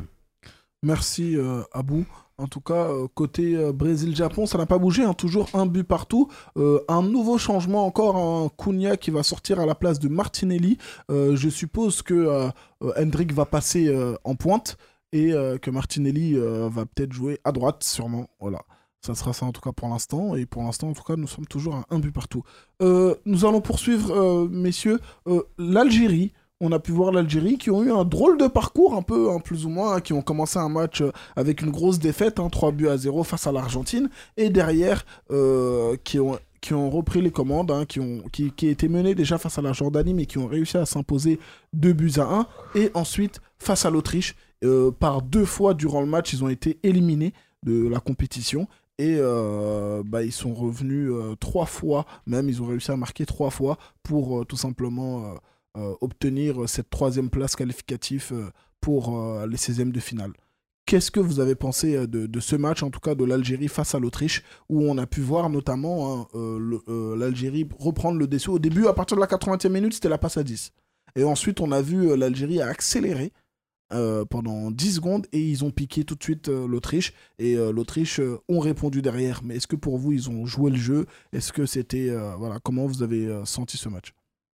Merci euh, Abou. En tout cas, euh, côté euh, Brésil-Japon, ça n'a pas bougé, hein, toujours un but partout. Euh, un nouveau changement encore, un Cunha qui va sortir à la place de Martinelli. Euh, je suppose que euh, euh, Hendrick va passer euh, en pointe et euh, que Martinelli euh, va peut-être jouer à droite, sûrement. Voilà. Ça sera ça en tout cas pour l'instant. Et pour l'instant, en tout cas, nous sommes toujours à un but partout. Euh, nous allons poursuivre, euh, messieurs. Euh, L'Algérie. On a pu voir l'Algérie qui ont eu un drôle de parcours, un peu, hein, plus ou moins, hein, qui ont commencé un match euh, avec une grosse défaite, hein, trois buts à zéro face à l'Argentine, et derrière, euh, qui, ont, qui ont repris les commandes, hein, qui, ont, qui, qui étaient menés déjà face à la Jordanie, mais qui ont réussi à s'imposer deux buts à un, et ensuite, face à l'Autriche, euh, par deux fois durant le match, ils ont été éliminés de la compétition, et euh, bah, ils sont revenus euh, trois fois, même, ils ont réussi à marquer trois fois pour euh, tout simplement... Euh, Euh, obtenir cette troisième place qualificative euh, pour euh, les seizièmes de finale. Qu'est-ce que vous avez pensé euh, de, de ce match, en tout cas de l'Algérie face à l'Autriche, où on a pu voir notamment hein, euh, le, euh, l'Algérie reprendre le dessus. Au début, à partir de la quatre-vingtième minute, c'était la passe à dix. Et ensuite, on a vu euh, l'Algérie accélérer euh, pendant dix secondes et ils ont piqué tout de suite euh, l'Autriche. Et euh, l'Autriche euh, ont répondu derrière. Mais est-ce que pour vous, ils ont joué le jeu ? Est-ce que c'était... euh, voilà, comment vous avez euh, senti ce match ?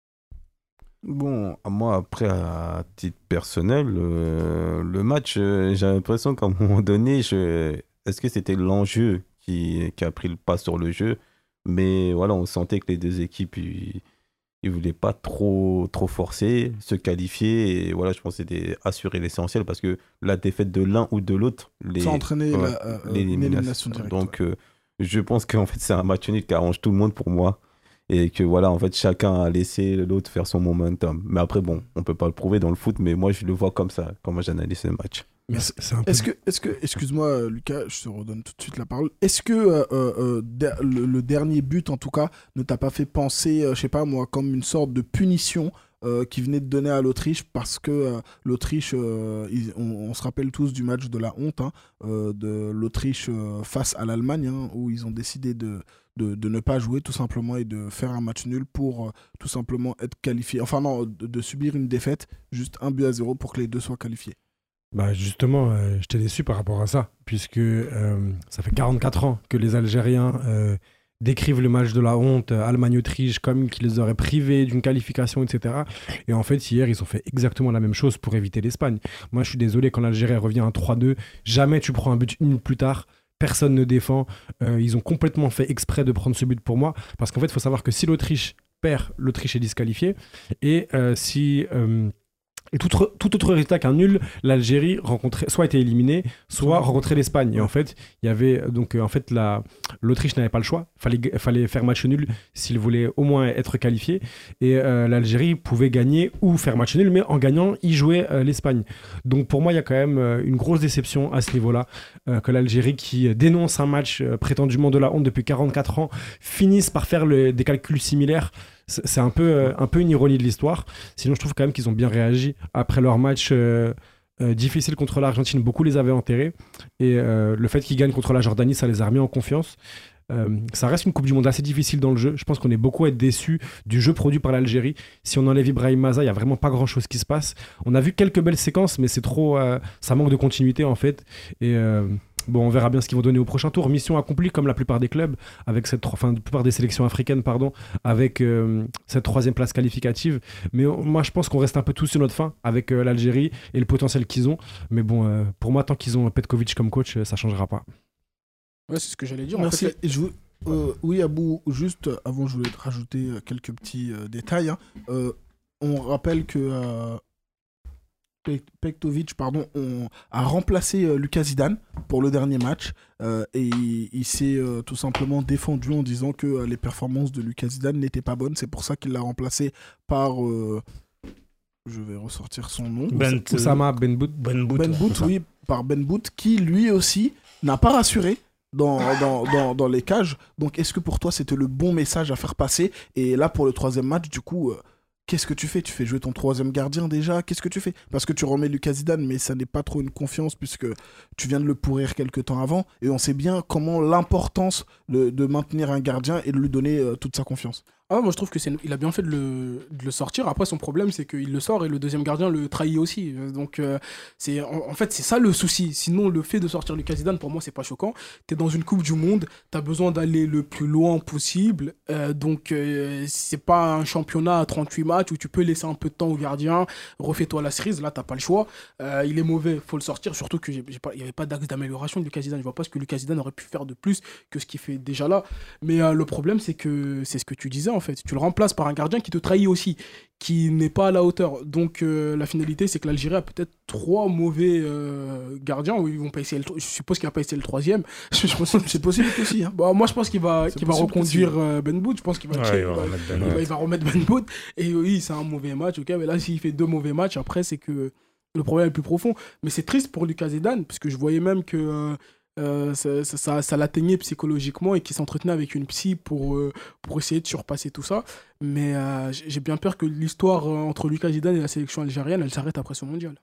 Bon, moi, après, à titre personnel, euh, le match, euh, j'ai l'impression qu'à un moment donné, je... est-ce que c'était l'enjeu qui, qui a pris le pas sur le jeu? Mais voilà, on sentait que les deux équipes, ils ne voulaient pas trop, trop forcer, se qualifier. Et voilà, je pense que c'était assurer l'essentiel parce que la défaite de l'un ou de l'autre, les... Ça a entraîné ouais, la, euh, l'élimination. une élimination directe. Donc, euh, je pense qu'en fait, c'est un match nul qui arrange tout le monde pour moi. Et que voilà, en fait, chacun a laissé l'autre faire son momentum. Mais après, bon, on peut pas le prouver dans le foot, mais moi, je le vois comme ça, comment j'analyse ce match. Mais c'est, c'est un peu... Est-ce que, est-ce que, excuse-moi euh, Lucas, je te redonne tout de suite la parole. Est-ce que euh, euh, der- le, le dernier but, en tout cas, ne t'a pas fait penser, euh, je sais pas moi, comme une sorte de punition euh, qui venait de donner à l'Autriche parce que euh, l'Autriche, euh, ils- on, on se rappelle tous du match de la honte, hein, euh, de l'Autriche euh, face à l'Allemagne, hein, où ils ont décidé de De, de ne pas jouer tout simplement et de faire un match nul pour euh, tout simplement être qualifié. Enfin non, de, de subir une défaite, juste un but à zéro pour que les deux soient qualifiés. Bah justement, euh, j'étais déçu par rapport à ça, puisque euh, ça fait quarante-quatre ans que les Algériens euh, décrivent le match de la honte, euh, Allemagne-Autriche, comme qu'ils les auraient privés d'une qualification, et cetera. Et en fait, hier, ils ont fait exactement la même chose pour éviter l'Espagne. Moi, je suis désolé, quand l'Algérie revient à trois deux, jamais tu prends un but une minute plus tard. Personne ne défend. Euh, ils ont complètement fait exprès de prendre ce but pour moi. Parce qu'en fait, il faut savoir que si l'Autriche perd, l'Autriche est disqualifiée. Et euh, si euh, Et tout, autre- tout autre résultat qu'un nul, l'Algérie rencontrait, soit était éliminée, soit rencontrait l'Espagne. Et en fait, il y avait donc euh, en fait la, l'Autriche n'avait pas le choix. Il fallait, fallait faire match nul s'il voulait au moins être qualifié. Et euh, l'Algérie pouvait gagner ou faire match nul, mais en gagnant, y jouait euh, l'Espagne. Donc pour moi, il y a quand même euh, une grosse déception à ce niveau-là, euh, que l'Algérie, qui dénonce un match euh, prétendument de la honte depuis quarante-quatre ans, finisse par faire le- des calculs similaires. C'est c'est un peu, euh, un peu une ironie de l'histoire. Sinon, je trouve quand même qu'ils ont bien réagi après leur match euh, euh, difficile contre l'Argentine. Beaucoup les avaient enterrés. Et euh, le fait qu'ils gagnent contre la Jordanie, ça les a remis en confiance. Euh, ça reste une Coupe du Monde assez difficile dans le jeu. Je pense qu'on est beaucoup à être déçus du jeu produit par l'Algérie. Si on enlève Ibrahim Maza, il n'y a vraiment pas grand-chose qui se passe. On a vu quelques belles séquences, mais c'est trop, euh, ça manque de continuité en fait. Et euh, bon, on verra bien ce qu'ils vont donner au prochain tour. Mission accomplie comme la plupart des clubs, avec cette, enfin, la plupart des sélections africaines, pardon, avec euh, cette troisième place qualificative. Mais on- moi, je pense qu'on reste un peu tous sur notre faim avec euh, l'Algérie et le potentiel qu'ils ont. Mais bon, euh, pour moi, tant qu'ils ont Petkovic comme coach, euh, ça changera pas. Ouais, c'est ce que j'allais dire. En Merci. fait, Et je veux- euh, oui, Abou, juste euh, avant, je voulais te rajouter euh, quelques petits euh, détails. hein. Euh, on rappelle que euh, Pek- Petkovic pardon, on- a remplacé euh, Lucas Zidane pour le dernier match euh, et il, il s'est euh, tout simplement défendu en disant que euh, les performances de Lucas Zidane n'étaient pas bonnes. C'est pour ça qu'il l'a remplacé par. euh, je vais ressortir son nom. Ben, Oussama Ben Bout. Ben Bout. Ben Bout, oui, par Ben Bout, qui lui aussi n'a pas rassuré dans, dans, dans, dans les cages. Donc, est-ce que pour toi, c'était le bon message à faire passer? Et là, pour le troisième match, du coup, euh, qu'est-ce que tu fais? Tu fais jouer ton troisième gardien déjà? Qu'est-ce que tu fais? Parce que tu remets Lucas Zidane, mais ça n'est pas trop une confiance puisque tu viens de le pourrir quelques temps avant. Et on sait bien comment l'importance de, de maintenir un gardien et de lui donner euh, toute sa confiance. Ah, moi je trouve que c'est il a bien fait de le, de le sortir. Après son problème c'est qu'il le sort et le deuxième gardien le trahit aussi. Euh, Donc euh, c'est en, en fait c'est ça le souci. Sinon le fait de sortir Lucas Zidane pour moi c'est pas choquant. T'es dans une Coupe du Monde, t'as besoin d'aller le plus loin possible. Euh, donc euh, c'est pas un championnat à trente-huit matchs où tu peux laisser un peu de temps au gardien, refais-toi la cerise. Là t'as pas le choix. Euh, il est mauvais, faut le sortir. Surtout que j'ai, j'ai pas, il y avait pas d'axe d'amélioration de Lucas Zidane. Je vois pas ce que Lucas Zidane aurait pu faire de plus que ce qu'il fait déjà là. Mais euh, le problème c'est que c'est ce que tu disais en fait. Tu le remplaces par un gardien qui te trahit aussi, qui n'est pas à la hauteur. Donc euh, la finalité, c'est que l'Algérie a peut-être trois mauvais euh, gardiens. Où ils vont pas essayer le tro- je suppose qu'il va pas essayer le troisième. Je pense- C'est possible aussi. Hein. Bon, moi, je pense qu'il va, C'est qu'il va possible reconduire euh, Ben Bout. Je pense qu'il va, Ouais, check- il va il va- remettre Ben il Bout. va- il va remettre Ben Bout. Et oui, c'est un mauvais match. Ok, mais là, s'il fait deux mauvais matchs, après, c'est que le problème est plus profond. Mais c'est triste pour Lucas Zidane, parce que je voyais même que euh, euh, ça, ça, ça, ça l'atteignait psychologiquement et qu'il s'entretenait avec une psy pour, euh, pour essayer de surpasser tout ça. Mais euh, j'ai j'ai bien peur que l'histoire euh, entre Lucas Zidane et la sélection algérienne, elle s'arrête après ce mondial.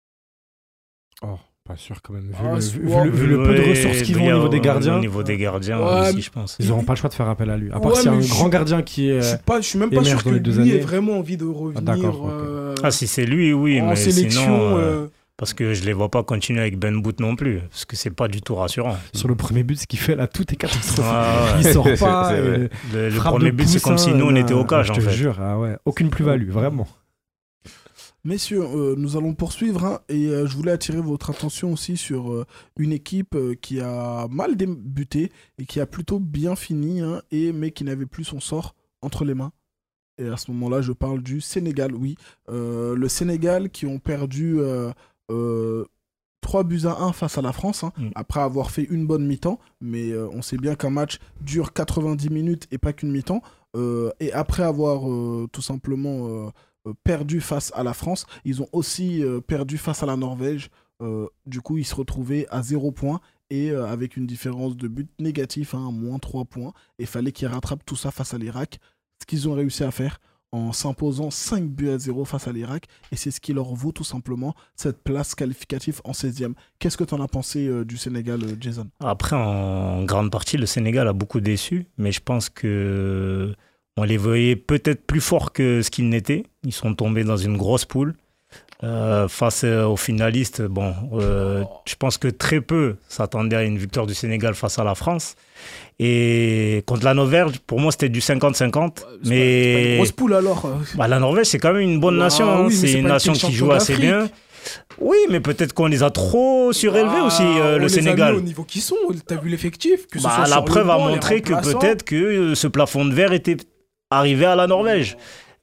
Oh, pas sûr quand même. Vu, Ah, le, c'est- vu- ouais, vu le- vu le peu de Ouais, ressources qu'ils il ont y au a niveau des gardiens, Au niveau des gardiens Ouais, aussi, mais- je pense. ils n'auront pas le choix de faire appel à lui. À part Ouais, s'il y a mais un je- grand gardien qui est. Je suis pas, je suis même pas émerge sûr que dans les deux lui ait années. vraiment envie de revenir d'accord, ok. euh, Ah, si c'est lui, oui, en mais sélection. sinon, euh, euh, parce que je les vois pas continuer avec Ben Bout non plus, parce que c'est pas du tout rassurant. Sur le premier but, ce qu'il fait là, tout est catastrophique. Ah, ouais. Il sort C'est- pas. c'est vrai. et- Le, le frappe premier de but, c'est comme poussin, si nous, on là, était au cage, je en te fait. jure, ah ouais. Aucune plus-value, vraiment. Messieurs, euh, nous allons poursuivre hein, et euh, je voulais attirer votre attention aussi sur euh, une équipe euh, qui a mal débuté et qui a plutôt bien fini, hein, et, mais qui n'avait plus son sort entre les mains. Et à ce moment-là, je parle du Sénégal, oui. Euh, le Sénégal qui ont perdu euh, euh, trois buts à un face à la France, hein, Mm. après avoir fait une bonne mi-temps. Mais euh, on sait bien qu'un match dure quatre-vingt-dix minutes et pas qu'une mi-temps. Euh, et après avoir euh, tout simplement... euh, euh, perdu face à la France. Ils ont aussi euh, perdu face à la Norvège. Euh, du coup, ils se retrouvaient à zéro point et euh, avec une différence de but négatif, hein, moins trois points. Et il fallait qu'ils rattrapent tout ça face à l'Irak. Ce qu'ils ont réussi à faire en s'imposant cinq buts à zéro face à l'Irak. Et c'est ce qui leur vaut tout simplement cette place qualificative en seizième. Qu'est-ce que tu en as pensé euh, du Sénégal, euh, Jason? Après, en grande partie, le Sénégal a beaucoup déçu, mais je pense que on les voyait peut-être plus forts que ce qu'ils n'étaient. Ils sont tombés dans une grosse poule. Euh, face aux finalistes, bon, euh, je pense que très peu s'attendaient à une victoire du Sénégal face à la France. Et contre la Norvège, pour moi, c'était du cinquante cinquante. c'est mais pas- c'est pas une grosse poule alors. bah, la Norvège, c'est quand même une bonne Ah, nation. hein. oui, mais c'est c'est une pas nation été qui champion joue assez d'Afrique. bien. Oui, mais peut-être qu'on les a trop surélevés Ah, aussi, euh, on le les a Sénégal. mis au niveau qu'ils sont. T'as vu l'effectif que ce Bah, soit la sur le preuve a banc, les montré que remplaçants. peut-être que euh, ce plafond de verre était arrivé à la Norvège.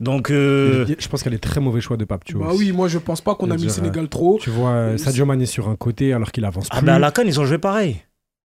Donc, euh... je pense qu'il y a des très mauvais choix de Pape. Tu vois, bah oui, moi je pense pas qu'on a mis le Sénégal trop. Tu vois euh, Sadio Mané sur un côté alors qu'il avance plus. Ah bah à la CAN, ils ont joué pareil.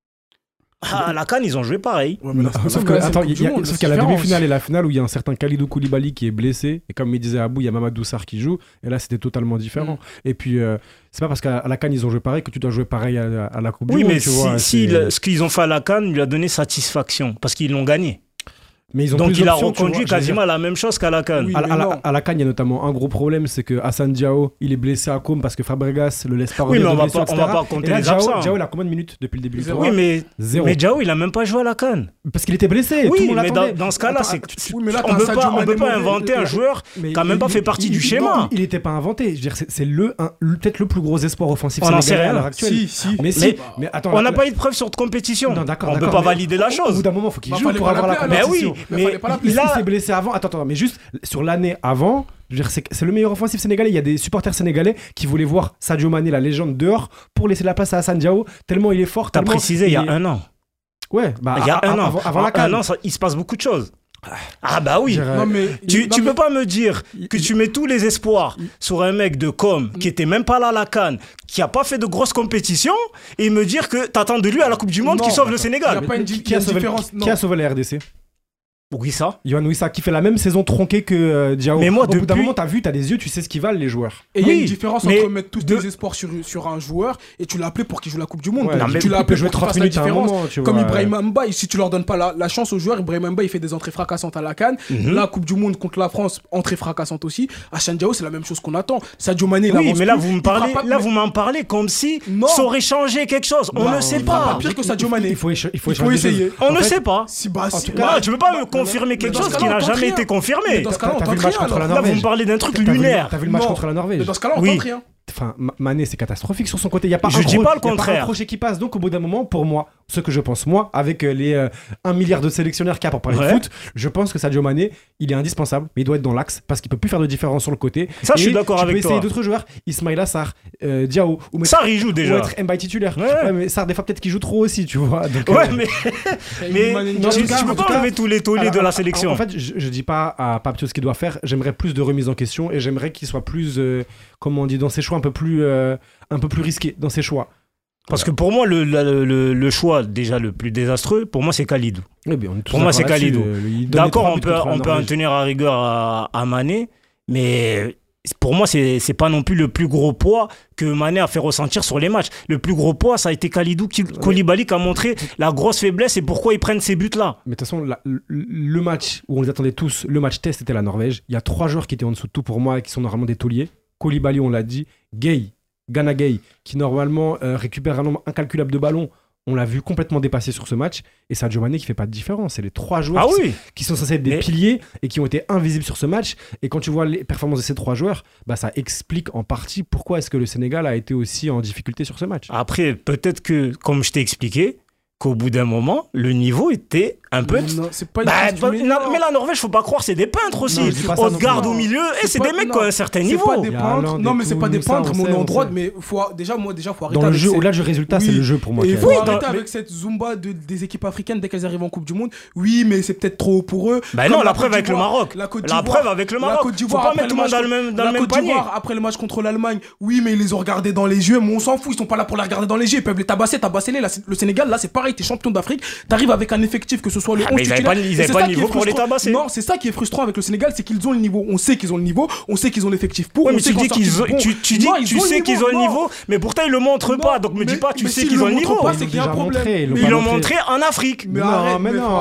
Ah, à la CAN, ils ont joué pareil. Ouais, non, sauf qu'il y, y, y a la demi-finale et la finale où il y a un certain Kalidou Koulibaly qui est blessé. Et comme il disait Abou, il y a Mamadou Sarr qui joue. Et là, c'était totalement différent. Mm. Et puis, euh, c'est pas parce qu'à la CAN, ils ont joué pareil que tu dois jouer pareil à, à la Coupe oui, du Monde. Oui, mais tu si, vois, si le, ce qu'ils ont fait à la CAN lui a donné satisfaction. Parce qu'ils l'ont gagné. Mais ils ont Donc plus il a d'options, reconduit tu vois, quasiment la même chose qu'à la CAN. Oui, à, à, la, à la CAN, il y a notamment un gros problème, c'est que Hassan Diao, il est blessé à Côme parce que Fabregas le laisse pas revenir. Oui, mais on va pas, on va pas compter les Diao, absents. Diao, il a combien de minutes depuis le début du tournoi? Oui, mais Zéro. Mais Diao, il a même pas joué à la CAN. Parce qu'il était blessé. Oui, tout le mais dans, dans ce cas-là, c'est oui, mais là, on peut pas, on peut pas inventer un joueur qui a même pas fait partie du schéma. Il était pas inventé. Je veux dire, c'est le peut-être le plus gros espoir offensif sénégalais à l'heure actuelle. Si, si. Mais si. Mais attends, on n'a pas eu de preuve sur de compétition. Non, d'accord. On peut pas valider la chose. Au bout d'un moment, il faut qu'il joue pour avoir la compétition. Mais oui, mais il s'est blessé avant. Attends, attends, mais juste sur l'année avant, je veux dire, c'est, c'est le meilleur offensif sénégalais. Il y a des supporters sénégalais qui voulaient voir Sadio Mané, la légende, dehors pour laisser la place à Hassan Diao, tellement il est fort. T'as précisé il y a un an. Ouais, bah il y a à, un à, an. Avant, avant la un an, ça, il se passe beaucoup de choses. Ah bah oui. Non, mais, tu non, tu mais... peux pas me dire que tu mets tous les espoirs sur un mec de com qui était même pas là à la CAN, qui a pas fait de grosses compétitions, et me dire que t'attends de lui à la Coupe du Monde qui sauve le Sénégal. Il y a pas une, qui, qui, a sauvé, différence. Qui, qui a sauvé la R D C? Wissa. Yohan Wissa qui fait la même saison tronquée que euh, Diao. Mais moi, au depuis... bout d'un moment, t'as vu, t'as des yeux, tu sais ce qu'ils valent les joueurs. Et il oui, y a une différence mais entre mettre tous tes de... espoirs sur, sur un joueur et tu l'as appelé pour qu'il joue la Coupe du Monde. Ouais, non, mais tu l'as appelé jouer trente minutes à un moment. Tu Comme vois, Ibrahima Mbaye, si tu leur donnes pas la, la chance aux joueurs, Ibrahima Mbaye il fait des entrées fracassantes à la CAN. Mm-hmm. La Coupe du Monde contre la France, entrée fracassante aussi. Hassan Diao, c'est la même chose qu'on attend. Sadio Mané, oui, mais là plus, vous me parlez, pas, là mais... vous m'en parlez comme si non. ça aurait changé quelque chose. On ne sait pas. Pire que Sadio Mané. Il faut essayer. On ne sait pas. Si bah si. Tu peux pas me confirmer quelque chose qui n'a jamais été confirmé. Dans ce cas-là, on tente rien. Là, vous me parlez d'un truc lunaire. T'as vu le match contre la Norvège? Dans ce cas-là, on tente rien. Enfin, Mané, c'est catastrophique sur son côté. Il y a pas je un dis gros, pas le contraire. Y a pas un projet qui passe. Donc, au bout d'un moment, pour moi, ce que je pense, moi, avec les euh, un milliard de sélectionneurs qu'il y a pour parler ouais. de foot, je pense que Sadio Mané, il est indispensable, mais il doit être dans l'axe parce qu'il peut plus faire de différence sur le côté. Ça, et je suis d'accord avec toi. Tu peux essayer d'autres joueurs, Ismaïla Sarr, euh, Diao, ou Sarr, il joue déjà. Ou être Mbaye titulaire. Ouais. Ouais, mais Sarr, des fois, peut-être qu'il joue trop aussi, tu vois. Donc, ouais, euh... mais, mais non, tu, cas, tu peux pas enlever tous les tollés de la sélection. En fait, je, je dis pas à Pape ce qu'il doit faire. J'aimerais plus de remise en question et j'aimerais qu'il soit plus, euh, comment on dit, dans ses choix un peu plus, euh, un peu plus risqué dans ses choix. Parce que pour moi, le, le, le, le choix déjà le plus désastreux, pour moi, c'est Kalidou. Oui, bien, pour moi, c'est Kalidou. Euh, D'accord, on peut, on peut en tenir à rigueur à, à Mané, mais pour moi, c'est, c'est pas non plus le plus gros poids que Mané a fait ressentir sur les matchs. Le plus gros poids, ça a été Kalidou qui, Koulibaly qui a montré la grosse faiblesse et pourquoi ils prennent ces buts-là. Mais de toute façon, la, le, le match où on les attendait tous, le match test, c'était la Norvège. Il y a trois joueurs qui étaient en dessous de tout pour moi et qui sont normalement des tauliers. Koulibaly, on l'a dit. Gueye. Gana Gueye, qui normalement euh, récupère un nombre incalculable de ballons, on l'a vu complètement dépassé sur ce match. Et Sadio Mané qui fait pas de différence. C'est les trois joueurs ah qui, oui. sont, qui sont censés être des Mais... piliers et qui ont été invisibles sur ce match. Et quand tu vois les performances de ces trois joueurs, bah, ça explique en partie pourquoi est-ce que le Sénégal a été aussi en difficulté sur ce match. Après, peut-être que, comme je t'ai expliqué, qu'au bout d'un moment, le niveau était un peu... Non, c'est pas une bah, bah, mais, non, mais la Norvège, faut pas croire, c'est des peintres aussi. Haute garde au milieu, et c'est, c'est des mecs qui ont un certain c'est niveau. Pas des peintres. Non, mais c'est pas des peintres, mais on est en droit. Mais faut, déjà, moi, déjà, faut arrêter. Dans le avec jeu, cette... au-delà du résultat, oui. c'est le jeu pour moi. Et il faut oui, arrêter dans... avec mais... cette zumba de, des équipes africaines dès qu'elles arrivent en Coupe du Monde. Oui, mais c'est peut-être trop haut pour eux. Bah non, la preuve avec le Maroc. La preuve avec le Maroc. Faut pas mettre tout le monde dans le même dans le même panier. Après le match contre l'Allemagne, oui, mais ils les ont regardés dans les yeux. Mais on s'en fout, ils sont pas là pour les regarder dans les yeux. Ils peuvent les tabasser, tabasser les. Le Sénégal, là, c'est pareil. T'es champion d'Afrique. T'arrives avec un effectif que ce soit le onze titulaire. Ils n'avaient pas le niveau pour les tabasser. Non, c'est ça qui est frustrant avec le Sénégal, c'est qu'ils ont le niveau. On sait qu'ils ont le niveau, on sait qu'ils ont l'effectif pour. Ouais, mais tu dis qu'ils ont, tu, tu dis, tu sais qu'ils ont le niveau, mais pourtant ils le montrent pas. Donc me dis pas, tu sais qu'ils ont le niveau. C'est qu'il y a un problème. Ils l'ont montré en Afrique. Mais non, mais non.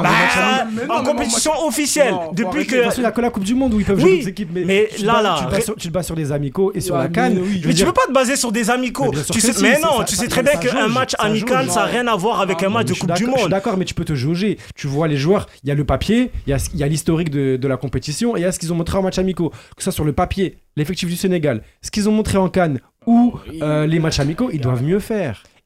En compétition officielle, depuis que. Il y a que la Coupe du Monde où ils peuvent jouer des équipes. Mais là, là, tu te bases sur des amicaux et sur la CAN. Mais tu peux pas te baser sur des amicaux. Mais non, tu sais très bien qu'un match amical, ça n'a rien à voir avec un match de Coupe du Monde. Je suis d'accord, mais tu peux te jauger. Tu vois les joueurs, il y a le papier, il y a l'historique de, de la compétition et il y a ce qu'ils ont montré en match amicaux. Que ce soit sur le papier, l'effectif du Sénégal, ce qu'ils ont montré en CAN ou euh, les matchs amicaux, ils doivent mieux faire.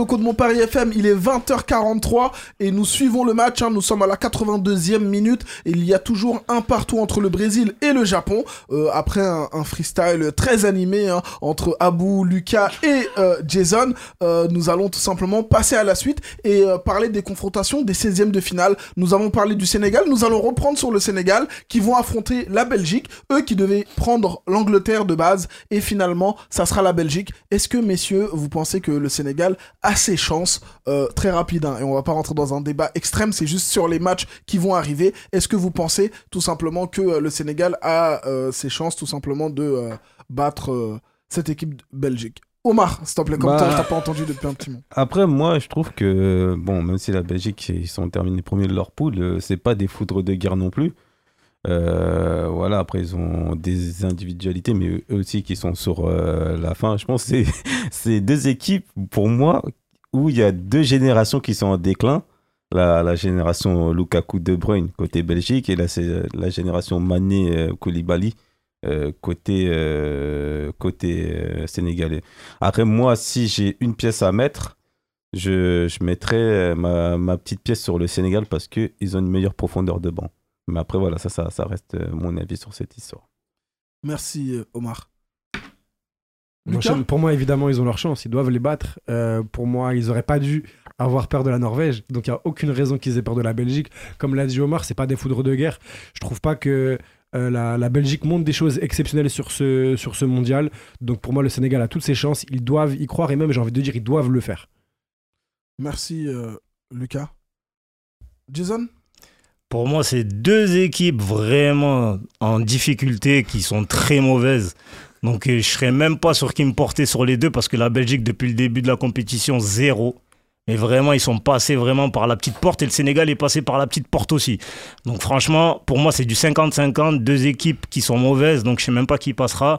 locaux de Montparis F M, il est vingt heures quarante-trois et nous suivons le match, hein. Nous sommes à la quatre-vingt-deuxième minute et il y a toujours un partout entre le Brésil et le Japon, euh, après un, un freestyle très animé, hein, entre Abou, Lucas et euh, Jason. Euh, nous allons tout simplement passer à la suite et euh, parler des confrontations des seizièmes de finale. Nous avons parlé du Sénégal, nous allons reprendre sur le Sénégal qui vont affronter la Belgique, eux qui devaient prendre l'Angleterre de base et finalement ça sera la Belgique. Est-ce que messieurs vous pensez que le Sénégal a ses chances euh, très rapides. Hein, et on va pas rentrer dans un débat extrême, c'est juste sur les matchs qui vont arriver. Est-ce que vous pensez tout simplement que euh, le Sénégal a euh, ses chances tout simplement de euh, battre euh, cette équipe de Belgique? Omar, s'il te plaît, comme Bah, toi, je t'ai pas entendu depuis un petit moment. Après, moi, je trouve que, bon, même si la Belgique, ils sont terminés premiers de leur poule, euh, c'est pas des foudres de guerre non plus. Euh, voilà, après, ils ont des individualités, mais eux aussi qui sont sur euh, la fin. Je pense que c'est, c'est deux équipes, pour moi, où il y a deux générations qui sont en déclin. La, la génération Lukaku-De Bruyne, côté Belgique, et là, c'est la génération Mané-Koulibaly. Euh, côté euh, côté euh, sénégalais. Après, moi, si j'ai une pièce à mettre, je, je mettrais ma, ma petite pièce sur le Sénégal parce qu'ils ont une meilleure profondeur de banc. Mais après, voilà, ça, ça, ça reste mon avis sur cette histoire. Merci, euh, Omar. Moi, Lucas je- pour moi, évidemment, ils ont leur chance. Ils doivent les battre. Euh, pour moi, ils n'auraient pas dû avoir peur de la Norvège. Donc, il n'y a aucune raison qu'ils aient peur de la Belgique. Comme l'a dit Omar, c'est pas des foudres de guerre. Je trouve pas que euh, la, la Belgique montre des choses exceptionnelles sur ce, sur ce mondial. Donc, pour moi, le Sénégal a toutes ses chances. Ils doivent y croire et même, j'ai envie de dire, ils doivent le faire. Merci, euh, Lucas. Jason? Pour moi, c'est deux équipes vraiment en difficulté qui sont très mauvaises. Donc, euh, je ne serais même pas sur qui me porter sur les deux parce que la Belgique, depuis le début de la compétition, zéro. Mais vraiment, ils sont passés vraiment par la petite porte et le Sénégal est passé par la petite porte aussi. Donc, franchement, pour moi, c'est du cinquante cinquante. Deux équipes qui sont mauvaises, donc je ne sais même pas qui passera.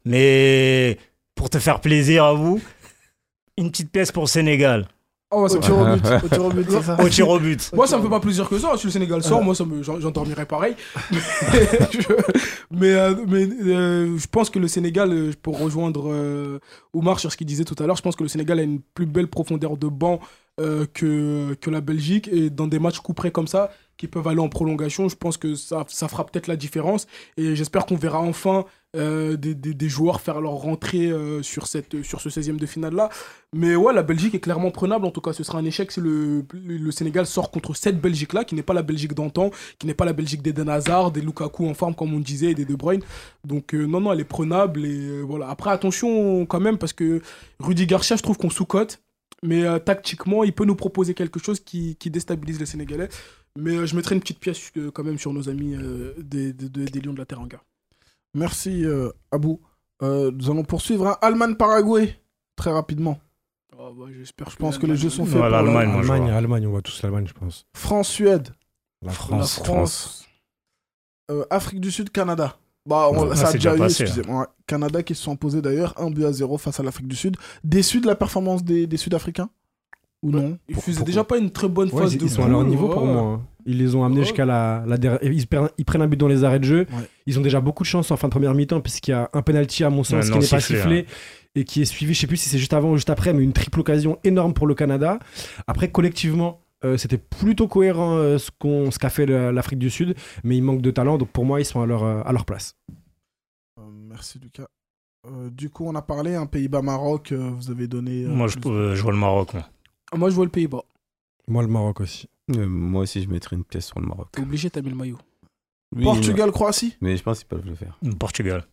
Mais pour te faire plaisir à vous, une petite pièce pour le Sénégal. Oh, ça Au me- tir au but, au tir au but, c'est ça. Au tir au but. Moi, ça me fait pas plaisir que ça. Si le Sénégal sort, moi, ça me, j'en, j'en dormirais pareil. Mais, je, mais, euh, mais, euh, je pense que le Sénégal, euh, pour rejoindre euh, Omar sur ce qu'il disait tout à l'heure, je pense que le Sénégal a une plus belle profondeur de banc euh, que, que la Belgique. Et dans des matchs coup près comme ça, qui peuvent aller en prolongation, je pense que ça, ça fera peut-être la différence. Et j'espère qu'on verra enfin euh, des, des, des joueurs faire leur rentrée euh, sur, cette, sur ce seizième de finale-là. Mais ouais, la Belgique est clairement prenable. En tout cas, ce sera un échec si le, le Sénégal sort contre cette Belgique-là, qui n'est pas la Belgique d'antan, qui n'est pas la Belgique d'Eden Hazard, des Lukaku en forme, comme on disait, et des De Bruyne. Donc euh, non, non, elle est prenable. Et euh, voilà. Après, attention quand même, parce que Rudy Garcia, je trouve qu'on sous-cote. Mais euh, tactiquement, il peut nous proposer quelque chose qui, qui déstabilise les Sénégalais. Mais euh, je mettrai une petite pièce euh, quand même sur nos amis euh, des, des, des, des Lions de la Teranga. Merci, euh, Abou. Euh, nous allons poursuivre. Hein. Allemagne-Paraguay, très rapidement. Oh, bah, j'espère Je pense que les jeux sont faits. Ouais, pour l'Allemagne, la- moi, je Allemagne, vois. Allemagne, on voit tous l'Allemagne, je pense. France-Suède. La La France. France. Euh, Afrique du Sud, Canada. Bah, on- Ouais, ça a c'est déjà déjà eu, passé, excusez-moi. Ouais. Canada qui se sont imposés d'ailleurs un but à zéro face à l'Afrique du Sud. Déçu de la performance des, des Sud-Africains? Ou non? Ils Pour- faisaient pourquoi déjà pas une très bonne Ouais, phase ils, de ils sont à leur poule, niveau ouais. pour moi. hein. Ils les ont amenés Ouais. jusqu'à la, la dernière. Ils, prennent- ils prennent un but dans les arrêts de jeu. Ouais. Ils ont déjà beaucoup de chance en fin de première mi-temps, puisqu'il y a un penalty, à mon sens, Ouais, qui non n'est pas sifflé, sifflé et qui est suivi. Je sais plus si c'est juste avant ou juste après, mais une triple occasion énorme pour le Canada. Après, collectivement, euh, c'était plutôt cohérent euh, ce, qu'on, ce qu'a fait le- l'Afrique du Sud, mais il manque de talent. Donc pour moi, ils sont à leur, euh, à leur place. Euh, merci, Lucas. Euh, du coup, on a parlé, un Pays-Bas-Maroc, euh, vous avez donné. euh, Moi, je, plus- euh, je vois le Maroc. Moi. Moi, je vois le Pays-Bas. Moi, le Maroc aussi. Euh, moi aussi, je mettrais une pièce sur le Maroc. T'es obligé, t'as mis le maillot. Oui, Portugal-Croatie. Mais je pense qu'ils peuvent le faire. Portugal.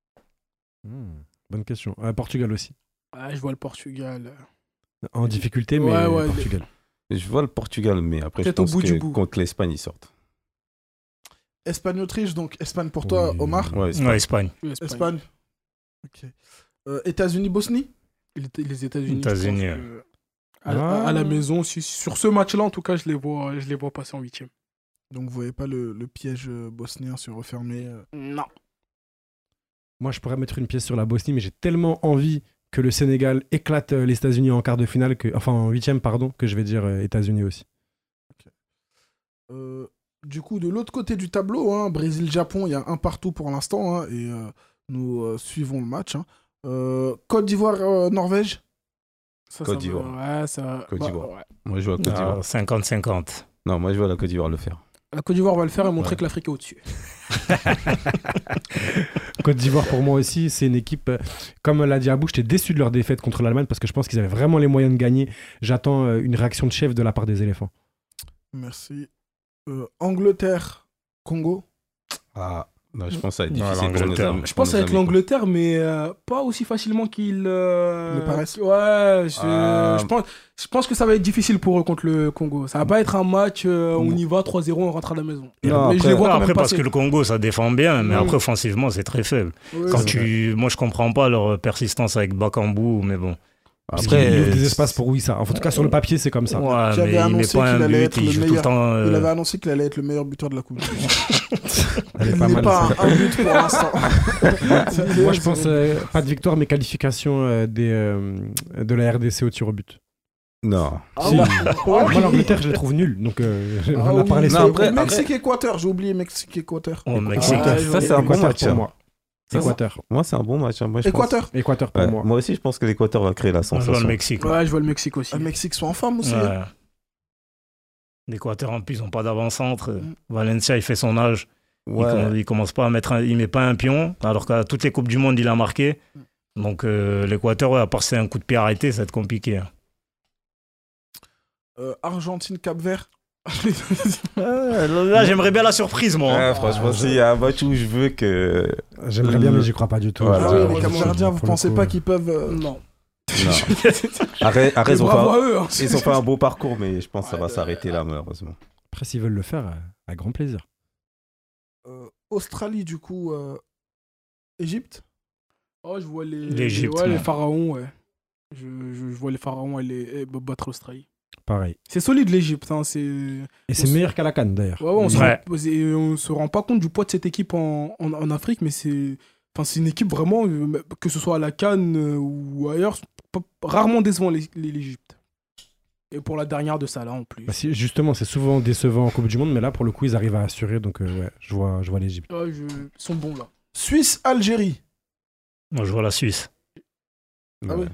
Hmm, bonne question. Euh, Portugal aussi. Ah, je vois le Portugal. En difficulté, mais Ouais, ouais, Portugal. Je vois le Portugal, mais après, je Peut-être au pense bout du que bout. contre l'Espagne, ils sortent. Espagne-Autriche, donc Espagne pour toi, Oui. Omar. Ouais, c'est Ouais, Espagne. Oui, Espagne. Espagne. Ok. Euh, États-Unis-Bosnie. Les, les États-Unis. États-Unis, je pense que À, Ah. à la maison, si- sur ce match-là, en tout cas, je les vois, je les vois passer en huitième. Donc vous voyez pas le, le piège euh, bosnien se refermer. euh. Non. Moi, je pourrais mettre une pièce sur la Bosnie, mais j'ai tellement envie que le Sénégal éclate euh, les États-Unis en quart de finale, que, enfin en huitième, pardon, que je vais dire euh, États-Unis aussi. Euh, du coup, de l'autre côté du tableau, hein, Brésil-Japon, il y a un partout pour l'instant, hein, et euh, nous euh, suivons le match. Hein. Euh, Côte d'Ivoire-Norvège. Ça, Côte ça d'Ivoire. va- Ouais, ça... Côte bah, d'Ivoire. ouais. Moi, je vois la Côte d'Ivoire. Ah, cinquante cinquante. Non, moi, je vois la Côte d'Ivoire le faire. La Côte d'Ivoire va le faire et montrer Ouais. que l'Afrique est au-dessus. Côte d'Ivoire, pour moi aussi, c'est une équipe, euh, comme l'a dit Abou, j'étais déçu de leur défaite contre l'Allemagne parce que je pense qu'ils avaient vraiment les moyens de gagner. J'attends euh, une réaction de chef de la part des éléphants. Merci. Euh, Angleterre-Congo. Ah, Non, je pense que ça va être Non, difficile pour nos l'Angleterre. amis. Je pense pour nos avec amis. l'Angleterre, mais euh, pas aussi facilement qu'ils euh, Le paraissent. Ouais, je, Ah. je pense, je pense que ça va être difficile pour eux contre le Congo. Ça va pas être un match, euh, on y va trois zéro, on rentre à la maison. Non, mais je après- les vois Ouais, quand après, même parce passer. que le Congo, ça défend bien, mais Mm. après, offensivement, c'est très faible. Ouais, Quand c'est tu... Moi, je comprends pas leur persistance avec Bakambu, mais bon. Parce Après, qu'il ouvre des espaces pour Wissa. En tout cas, sur le papier, c'est comme ça. Ouais, J'avais mais il met annoncé pas un qu'il allait but, être il le joue tout meilleur. le temps. euh, Il avait annoncé qu'il allait être le meilleur buteur de la Coupe du Monde. Elle est Il pas n'est mal, pas ça. un, un but pour l'instant. Moi, je pense euh, pas de victoire, mais qualification euh, des, euh, de la R D C au tir au but. Non. Ah Si. ouais. Moi, l'Angleterre, je les trouve nuls. Donc, euh, Ah on a oui. parlé Non, ça. après- Mexique-Équateur, j'ai oublié Mexique-Équateur. Au Mexique. Ah, Ça, c'est un bon Équateur match. pour hein. moi. Ça, Équateur. Moi, c'est un bon match. hein. Moi, je pense- Équateur. Équateur pour Ouais, moi. Moi aussi, je pense que l'Équateur va créer la Moi, je vois le sensation. Mexique. Ouais, je vois le Mexique aussi. Le Mexique sont en forme aussi. Ouais. hein. L'Équateur, en plus, ils n'ont pas d'avant-centre. Mm. Valencia, il fait son âge. Il, Ouais. commence, il commence pas à mettre un- il met pas un pion, alors qu'à toutes les Coupes du Monde, il a marqué. Donc, euh, l'Équateur, ouais, à part si c'est un coup de pied arrêté, ça va être compliqué. hein. Euh, Argentine-Cap-Vert. Euh, là, j'aimerais bien la surprise, moi. hein. Ouais, franchement, s'il y a un match où je veux que. J'aimerais bien, mais j'y crois pas du tout. Voilà. Ah Je- oui, ouais, les ouais, Cap-Verdiens, vous pour le pensez coup, pas ouais. qu'ils peuvent. euh, Non. Non. Arrête, arrête, ils ont Bravo fait un- à eux. hein. ils ont fait un beau parcours, mais je pense que ça va Ouais, s'arrêter euh, là, malheureusement. Après, s'ils veulent le faire, euh, avec grand plaisir. euh, Australie, du coup. euh, Égypte. Oh, je vois les, L'Égypte, ouais, les non. pharaons, ouais. Je, je, je vois les pharaons et les et battre l'Australie. Pareil. C'est solide l'Égypte. Hein, c'est... Et c'est On se- meilleur qu'à la canne, d'ailleurs. Ouais, ouais, on, se Ouais. rend, et on se rend pas compte du poids de cette équipe en, en, en Afrique, mais c'est, enfin, c'est une équipe vraiment, euh, que ce soit à la CAN euh, ou ailleurs, c'est pas- rarement décevant les- les- l'Égypte. Et pour la dernière de ça, là, en plus. Bah, si- justement, c'est souvent décevant en Coupe du Monde, mais là, pour le coup, ils arrivent à assurer. Donc, euh, ouais, je vois, je vois l'Égypte. Ouais, je- Ils sont bons, là. Suisse-Algérie. Moi, je vois la Suisse. Ah oui. Ouais.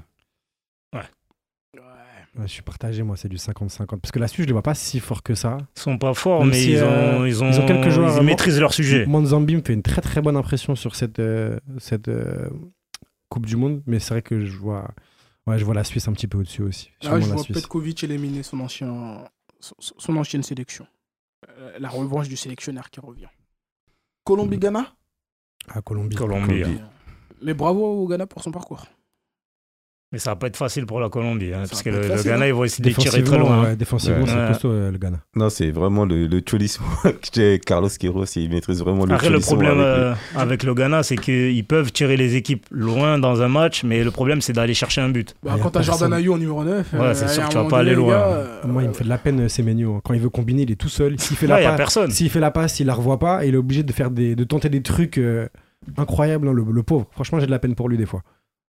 Ouais, je suis partagé, moi, c'est du cinquante cinquante. Parce que la Suisse, je les vois pas si fort que ça. Ils sont pas forts, Même mais si, ils, euh, ont, ils, ont, ils ont quelques joueurs, ils euh, maîtrisent leur sujet. Manzambi me fait une très très bonne impression sur cette, euh, cette euh, Coupe du Monde, mais c'est vrai que je vois, ouais, je vois la Suisse un petit peu au-dessus aussi. Ah, Sûrement je la vois Suisse. Petkovic éliminer son, ancien, son, son ancienne sélection. Euh, La revanche du sélectionneur qui revient. Colombie-Ghana. À Colombie. Colombie. Colombie. Mais bravo au Ghana pour son parcours. Mais ça va pas être facile pour la Colombie, hein, Ça parce va que pas le, être le facile, Ghana, hein. ils vont essayer de les tirer très Défensivement, loin. ouais, défensivement Ouais. c'est Ouais. costaud euh, le Ghana. Non, c'est vraiment le, le cholismo. Carlos Queiroz, il maîtrise vraiment le Après, le cholismo problème avec lui. euh, avec le Ghana, c'est qu'ils peuvent tirer les équipes loin dans un match, mais le problème, c'est d'aller chercher un but. Bah, Ah, y a quand t'as personne. Jordan Ayew en numéro neuf, Ouais, c'est euh, sûr à un que tu vas moment pas aller donné, les loin. gars, euh, Moi, il me fait de la peine, euh, Semenyo. Quand il veut combiner, il est tout seul. S'il fait Là, il la n'y a passe, personne. s'il fait la passe, il la revoit pas, et il est obligé de faire des, de tenter des trucs euh, incroyables, hein, le, le pauvre. Franchement, j'ai de la peine pour lui des fois.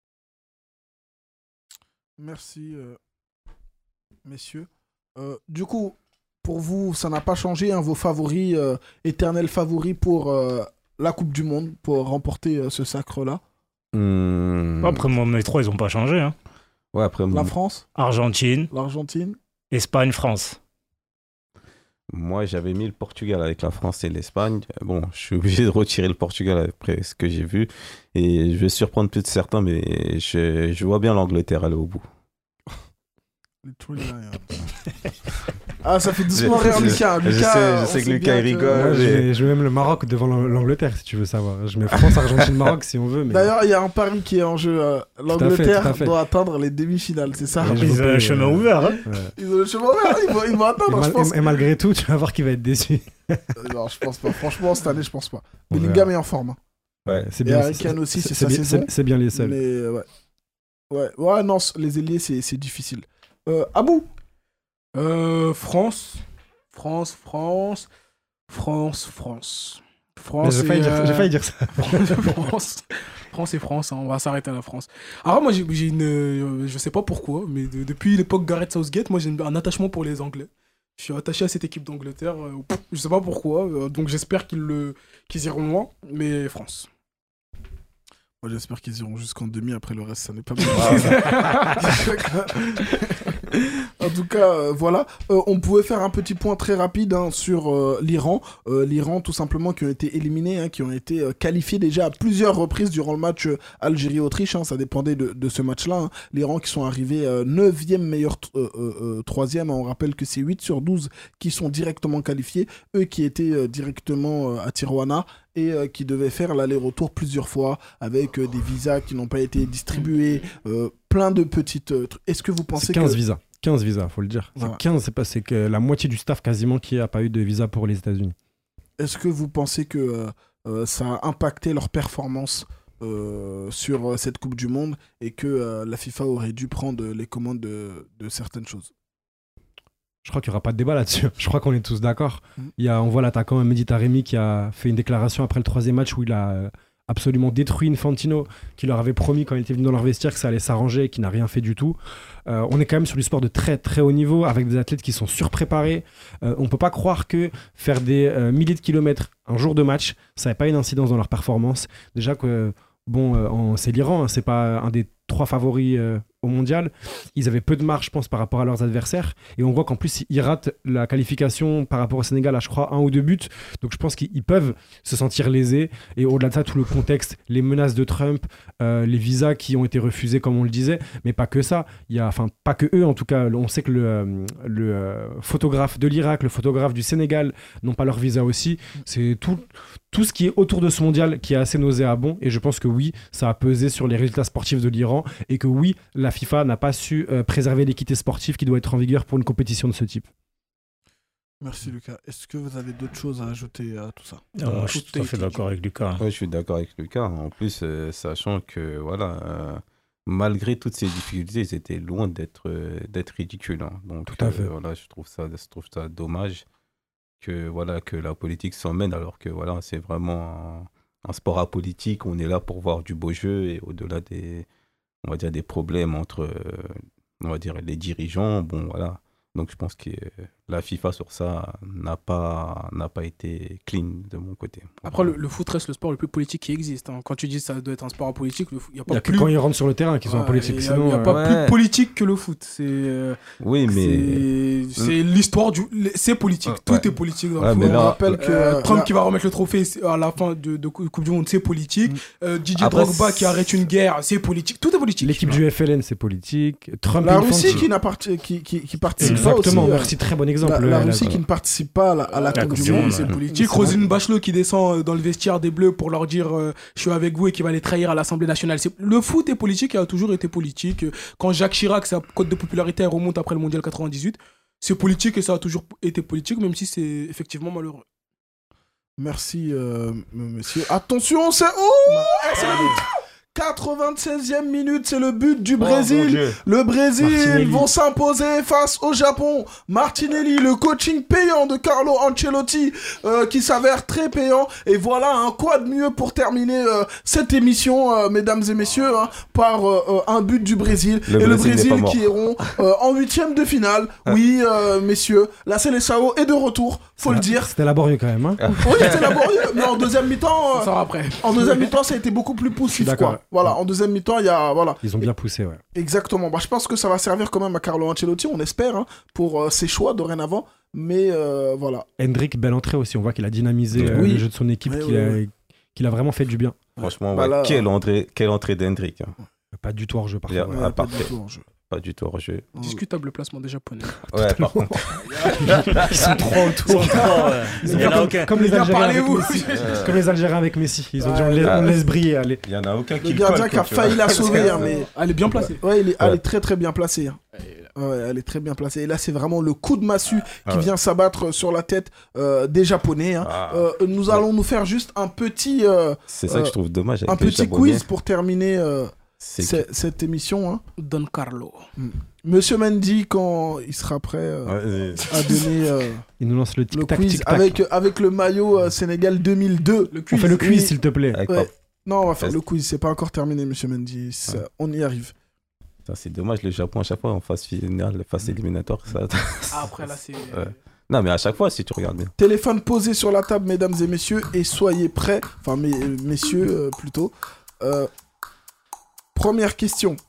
Merci, euh, messieurs. Euh, du coup, pour vous, ça n'a pas changé, hein, vos favoris, euh, éternels favoris pour euh, la Coupe du Monde, pour remporter euh, ce sacre-là. Hmm. Après, moi, mes trois, ils n'ont pas changé. hein. Ouais, après, La moi, France, Argentine, l'Argentine. Espagne, France. moi, j'avais mis le Portugal avec la France et l'Espagne. Bon, je suis obligé de retirer le Portugal après ce que j'ai vu. Et je vais surprendre peut-être certains, mais je, je vois bien l'Angleterre aller au bout. Les Twitter, hein. Ah, ça fait doucement Je- rire je- Lucas. je Lucas, sais- je on sais que sait Lucas, bien il que- rigole. Moi, je, mais- mets, je mets même le Maroc devant l'Ang- l'Angleterre, si tu veux savoir. Je mets France, Argentine, Maroc, si on veut. Mais... D'ailleurs, il y a un pari qui est en jeu. euh, fait, L'Angleterre tout à fait. doit atteindre les demi-finales, c'est ça? Ouais, je Ils veux ont pas, un chemin euh, ouvert. hein. Ouais. Ils ont le chemin ouvert, ils vont, ils vont Et, atteindre, mal- je pense. et- et malgré tout, tu vas voir qu'il va être déçu. Euh, Non, je pense pas. Franchement, cette année, je pense pas. On Bellingham est en forme. hein. Ouais, c'est Et bien. Harry c'est- Kane aussi, c'est c'est sa bien- saison. c'est- C'est bien les seuls. Mais euh, ouais. Ouais, ouais, non, c- les ailiers, c'est c'est difficile. Euh, Abou, Euh, France, France, France, France, France. Mais France J'ai failli, et, dire- euh, j'ai failli dire ça. France, France et France, hein, on va s'arrêter à la France. Alors moi, j'ai j'ai une, euh, je sais pas pourquoi, mais de- depuis l'époque Gareth Southgate, moi j'ai une- un attachement pour les Anglais. Je suis attaché à cette équipe d'Angleterre. euh, pff, je sais pas pourquoi, euh, donc j'espère qu'ils le, qu'ils iront loin, mais France. moi j'espère qu'ils iront jusqu'en demi. Après le reste, ça n'est pas bon. En tout cas, euh, voilà. Euh, on pouvait faire un petit point très rapide hein, sur euh, l'Iran. Euh, L'Iran, tout simplement, qui ont été éliminés, hein, qui ont été euh, qualifiés déjà à plusieurs reprises durant le match euh, Algérie-Autriche. Hein, ça dépendait de, de ce match-là. Hein. L'Iran qui sont arrivés euh, neuvième meilleur euh, euh, troisième. Hein, on rappelle que c'est huit sur douze qui sont directement qualifiés. Eux qui étaient euh, directement euh, à Tijuana et euh, qui devaient faire l'aller-retour plusieurs fois avec euh, des visas qui n'ont pas été distribués, euh, plein de petites euh, trucs. Est-ce que vous pensez C'est quinze que... visas. quinze visas, faut le dire. Voilà. C'est quinze, c'est pas c'est que la moitié du staff quasiment qui n'a pas eu de visa pour les États-Unis. Est-ce que vous pensez que euh, euh, ça a impacté leur performance euh, sur euh, cette Coupe du Monde et que euh, la FIFA aurait dû prendre les commandes de, de certaines choses? Je crois qu'il n'y aura pas de débat là-dessus. Je crois qu'on est tous d'accord. Mm. Il y a, on voit l'attaquant Mehdi Taremi qui a fait une déclaration après le troisième match où il a euh, absolument détruit Infantino, qui leur avait promis quand il était venu dans leur vestiaire que ça allait s'arranger et qui n'a rien fait du tout. Euh, on est quand même sur du sport de très très haut niveau avec des athlètes qui sont surpréparés. Euh, on ne peut pas croire que faire des euh, milliers de kilomètres un jour de match, ça n'avait pas une incidence dans leur performance. Déjà que, bon, euh, en, c'est l'Iran, hein, c'est pas un des trois favoris euh, au mondial. Ils avaient peu de marge, je pense, par rapport à leurs adversaires. Et on voit qu'en plus, ils ratent la qualification par rapport au Sénégal à, je crois, un ou deux buts. Donc je pense qu'ils peuvent se sentir lésés. Et au-delà de ça, tout le contexte, les menaces de Trump, euh, les visas qui ont été refusés, comme on le disait. Mais pas que ça. Il y a, enfin, pas que eux, en tout cas. On sait que le, euh, le euh, photographe de l'Irak, le photographe du Sénégal n'ont pas leur visa aussi. C'est tout, tout ce qui est autour de ce mondial qui est assez nauséabond. Et je pense que oui, ça a pesé sur les résultats sportifs de l'Iran. Et que oui, la FIFA n'a pas su euh, préserver l'équité sportive qui doit être en vigueur pour une compétition de ce type. Merci Lucas. Est-ce que vous avez d'autres choses à ajouter à tout ça? Non, moi, je suis tout à fait d'accord avec Lucas. Ouais, je suis d'accord avec Lucas. En plus, euh, sachant que voilà, euh, malgré toutes ces difficultés, ils étaient loin d'être euh, d'être ridicules. Hein. Donc, Tout à fait. euh, voilà, je trouve ça, je trouve ça dommage que voilà que la politique s'en mène, alors que voilà, c'est vraiment un, un sport apolitique. On est là pour voir du beau jeu et au-delà des, on va dire, des problèmes entre, euh, on va dire, les dirigeants. Bon, voilà. Donc, je pense que la FIFA, sur ça, n'a pas, n'a pas été clean de mon côté. Après, le, le foot reste le sport le plus politique qui existe. Hein. Quand tu dis que ça doit être un sport apolitique, il n'y a Il pas n'y a que plus... quand ils rentrent sur le terrain qu'ils sont Ouais, en politique. Il n'y a, Sinon, y a euh, pas ouais. plus politique que le foot. C'est, euh, Oui, mais... c'est, c'est l'histoire du... C'est politique. Ouais. Tout est politique dans Ouais, le mais foot. là- On rappelle que Euh, Trump là- qui va remettre le trophée à la fin de, de Coupe du Monde, c'est politique. Mm. Euh, Didier Après, Drogba qui c'est- arrête une guerre, c'est politique. Tout est politique. l'équipe du F L N, c'est politique. Trump la et Russie Infantino- qui, n'a parti- qui, qui, qui participe pas Exactement, aussi, euh, merci, très bon exemple. La, Le- la la- Russie qui ne participe pas à la, à la La Coupe Coupe du du Monde, Monde, c'est ouais. politique. c'est Roselyne vrai. Bachelot qui descend dans le vestiaire des Bleus pour leur dire euh, je suis avec vous et qui va les trahir à l'Assemblée nationale. C'est... Le foot est politique et a toujours été politique. Quand Jacques Chirac, sa cote de popularité elle remonte après le mondial quatre-vingt-dix-huit, c'est politique et ça a toujours été politique, même si c'est effectivement malheureux. Merci, euh, monsieur. Attention, c'est... Oh eh, c'est le but quatre-vingt-seizième minute, c'est le but du Brésil. Le Brésil Martinelli. vont s'imposer face au Japon. Martinelli, le coaching payant de Carlo Ancelotti, euh, qui s'avère très payant. Et voilà, hein, quoi de mieux pour terminer euh, cette émission, euh, mesdames et messieurs, hein, par euh, euh, un but du Brésil. Le et le Brésil n'est Brésil pas mort. qui iront euh, en huitième de finale. Oui, euh, messieurs, la Seleção est de retour, faut le dire. C'était laborieux quand même. Hein. Oui, c'était laborieux, mais en deuxième mi-temps... Ça euh, sort après. en deuxième mi-temps, ça a été beaucoup plus Je poussif, suis d'accord. quoi. Voilà, en deuxième mi-temps, il y a... Voilà. Ils ont bien poussé, ouais. Exactement. Bah, je pense que ça va servir quand même à Carlo Ancelotti, on espère, hein, pour euh, ses choix dorénavant. Mais euh, voilà. Hendrick, belle entrée aussi. On voit qu'il a dynamisé euh, Oui. le jeu de son équipe, Oui, qu'il oui, a, oui. qu'il a vraiment fait du bien. Franchement, Bah ouais, là- quelle entrée, quelle entrée d'Hendrick. Hein. Pas du tout hors jeu, par Il y a- contre. Ouais, ah, pas parfait. du tout en jeu. Pas du tout hors jeu. Discutable placement des Japonais. Ouais, par contre. Ils sont trois autour. Il y en a aucun. Comme les Les gars, Algériens avec parlez-vous. Messi. Euh, Comme les Algériens avec Messi. Ils ont dit on, Ouais. laisse, Ah. on laisse briller, allez. Il y en a aucun qui Le le gardien colle, qui a quoi, tu vois. failli la sauver, hein, mais... Elle est bien placée. Ouais, il est, elle Ouais. est très très bien placée. hein. Ouais, elle est très bien placée. Et là, c'est vraiment le coup de massue Ah qui ouais. vient s'abattre sur la tête euh, des Japonais. hein. Ah. Euh, nous allons nous faire juste un petit, euh, C'est ça Euh, que je trouve dommage avec un les petit Japonais. quiz pour terminer euh, C'est ce- que- cette émission. hein. Don Carlo. Monsieur Mendy, quand il sera prêt euh, Ouais, c'est- à donner euh, Il nous lance le le tic-tac, quiz tic-tac. avec, avec le maillot euh, Sénégal deux mille deux. Le On quiz. fait le quiz, Oui. s'il te plaît. avec Ouais. Pap- Non, on va faire Est-ce- le quiz. C'est pas encore terminé, Monsieur Mendy. Ça- Ouais. On y arrive. Ça, c'est dommage, le Japon, à chaque fois, en phase finale, phase éliminatoire. Ça... Ah, après, là, c'est. Ouais. Non, mais à chaque fois, si tu regardes bien. Téléphone posé sur la table, mesdames et messieurs, et soyez prêts. Enfin, mes- messieurs, euh, plutôt. Euh, première question.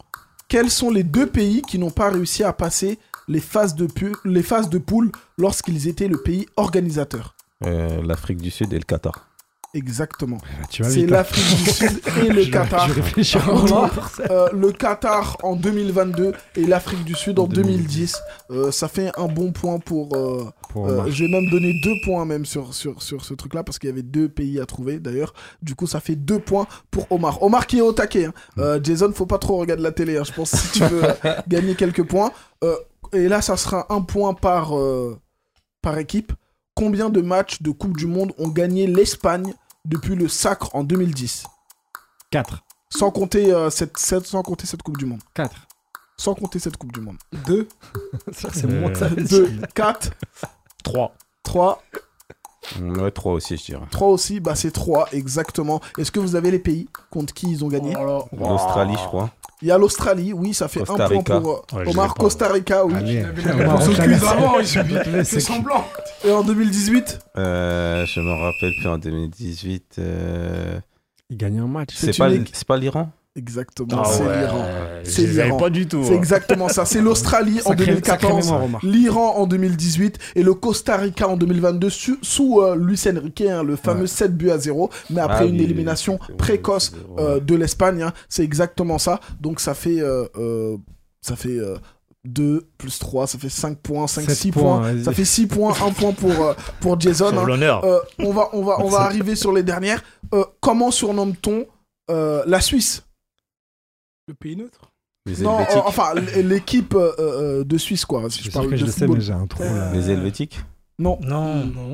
Quels sont les deux pays qui n'ont pas réussi à passer les phases de, pu- les phases de poule lorsqu'ils étaient le pays organisateur? Euh, L'Afrique du Sud et le Qatar. Exactement. Tu vas C'est vite, hein. l'Afrique du Sud et le Je- Qatar. Je réfléchis Euh, le Qatar en deux mille vingt-deux et l'Afrique du Sud en deux mille dix. Euh, ça fait un bon point pour... euh, pour euh, Omar. je vais même donner deux points même sur, sur, sur ce truc-là parce qu'il y avait deux pays à trouver d'ailleurs. Du coup, ça fait deux points pour Omar. Omar qui est au taquet. Hein. Euh, Jason, faut pas trop regarder la télé. Hein, je pense si tu veux euh, gagner quelques points. Euh, et là, ça sera un point par, euh, par équipe. Combien de matchs de Coupe du Monde ont gagné l'Espagne depuis le sacre en deux mille dix? quatre. Sans compter, euh, cette, cette- sans compter cette Coupe du Monde. quatre. Sans compter cette Coupe du Monde. Deux. C'est Euh, moins que ça. deux, quatre, trois. trois, Ouais, trois aussi, je dirais. trois aussi. Bah, c'est trois, exactement. Est-ce que vous avez les pays contre qui ils ont gagné? Alors, L'Australie, je crois. Il y a l'Australie, oui, ça fait Costa un point Rica. pour euh, Ouais, je Omar. l'ai pas. Costa Rica, oui. Allez. pour ce quiz avant, il suffit. C'est C'est semblant. Et en deux mille dix-huit, Euh, je me rappelle plus en deux mille dix-huit. euh, Il gagne un match. C'est C'est pas, une- c'est pas l'Iran? exactement, Ah c'est ouais, l'Iran. Je C'est les avais l'Iran. pas du tout. C'est hein. exactement ça. C'est l'Australie en Sacré- deux mille sacré quatorze, mémoire, Omar. l'Iran en deux mille dix-huit et le Costa Rica en deux mille vingt-deux su- sous euh, Luis Enrique, hein, le fameux Ouais. sept buts à zéro, mais après Ah une oui, élimination c'est- précoce c'est- euh, de l'Espagne. Hein. C'est exactement ça. Donc ça fait, euh, euh, ça fait euh, deux plus trois, ça fait cinq points, cinq, Sept six points, points. vas-y. Ça fait six points, un point pour, euh, pour Jason. Sauve hein. l'honneur. Euh, on va, on va, on va arriver sur les dernières. Euh, comment surnomme-t-on euh, la Suisse? Le pays neutre. Les Non, Helvétiques. euh, enfin l- l'équipe euh, euh, de Suisse quoi. Si Je je suis parle sûr que de je le sais, football. mais j'ai un trou là. Les Helvétiques. Non, Non. Non.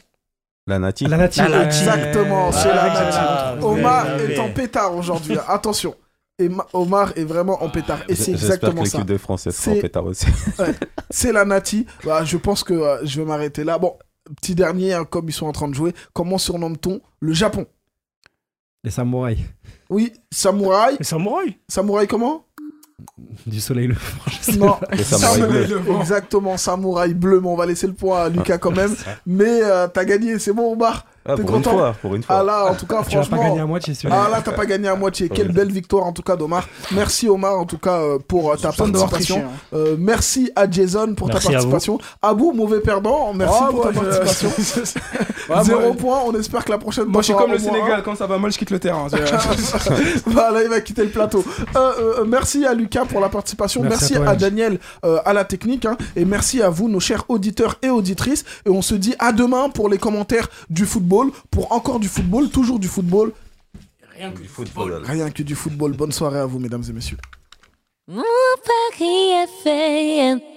La Nati. La nature. La nature. exactement. Ah, c'est la ah, nature. ah, Omar ah, est ah, en pétard aujourd'hui. hein. Attention. Et Ma- Omar est vraiment en pétard. Et c'est J'espère exactement que ça. l'équipe de France elle sera en C'est- pétard aussi. C'est la Nati. Bah, je pense que euh, je vais m'arrêter là. Bon, petit dernier, hein, comme ils sont en train de jouer. Comment surnomme-t-on le Japon? Les samouraïs. Oui, samouraï. Les samouraïs. Samouraï comment? Du soleil le Non, Les samouraïs bleus. exactement, samouraï bleu. Mais on va laisser le point à Lucas quand même. Mais euh, t'as gagné, c'est bon, Omar. Ah, T'es pour une content? fois, pour une fois. Ah là, en tout cas, Tu vas pas franchement. gagner à moitié celui-là. Ah là, t'as pas gagné à moitié. Quelle belle victoire en tout cas d'Omar. Merci Omar en tout cas euh, pour euh, ta Soupçonne d'avoir participation. triché, hein. Euh, merci à Jason pour Merci ta à vous. participation. Abou, mauvais perdant. Merci Ah, pour ta moi, je- participation. Ouais, Zéro moi- point. On espère que la prochaine. Moi, je suis t'en comme le auras au moins Sénégal, quand ça va mal, je quitte le terrain. C'est- Voilà, il va quitter le plateau. Euh, euh, merci à Lucas pour la participation. Merci, Merci à à, toi, Daniel euh, à la technique. hein. Et merci à vous, nos chers auditeurs et auditrices. Et on se dit à demain pour les commentaires du football. Pour encore du football, toujours du football. Rien que Du football. Rien que du football. Bonne soirée à vous, mesdames et messieurs. Mon Paris F M.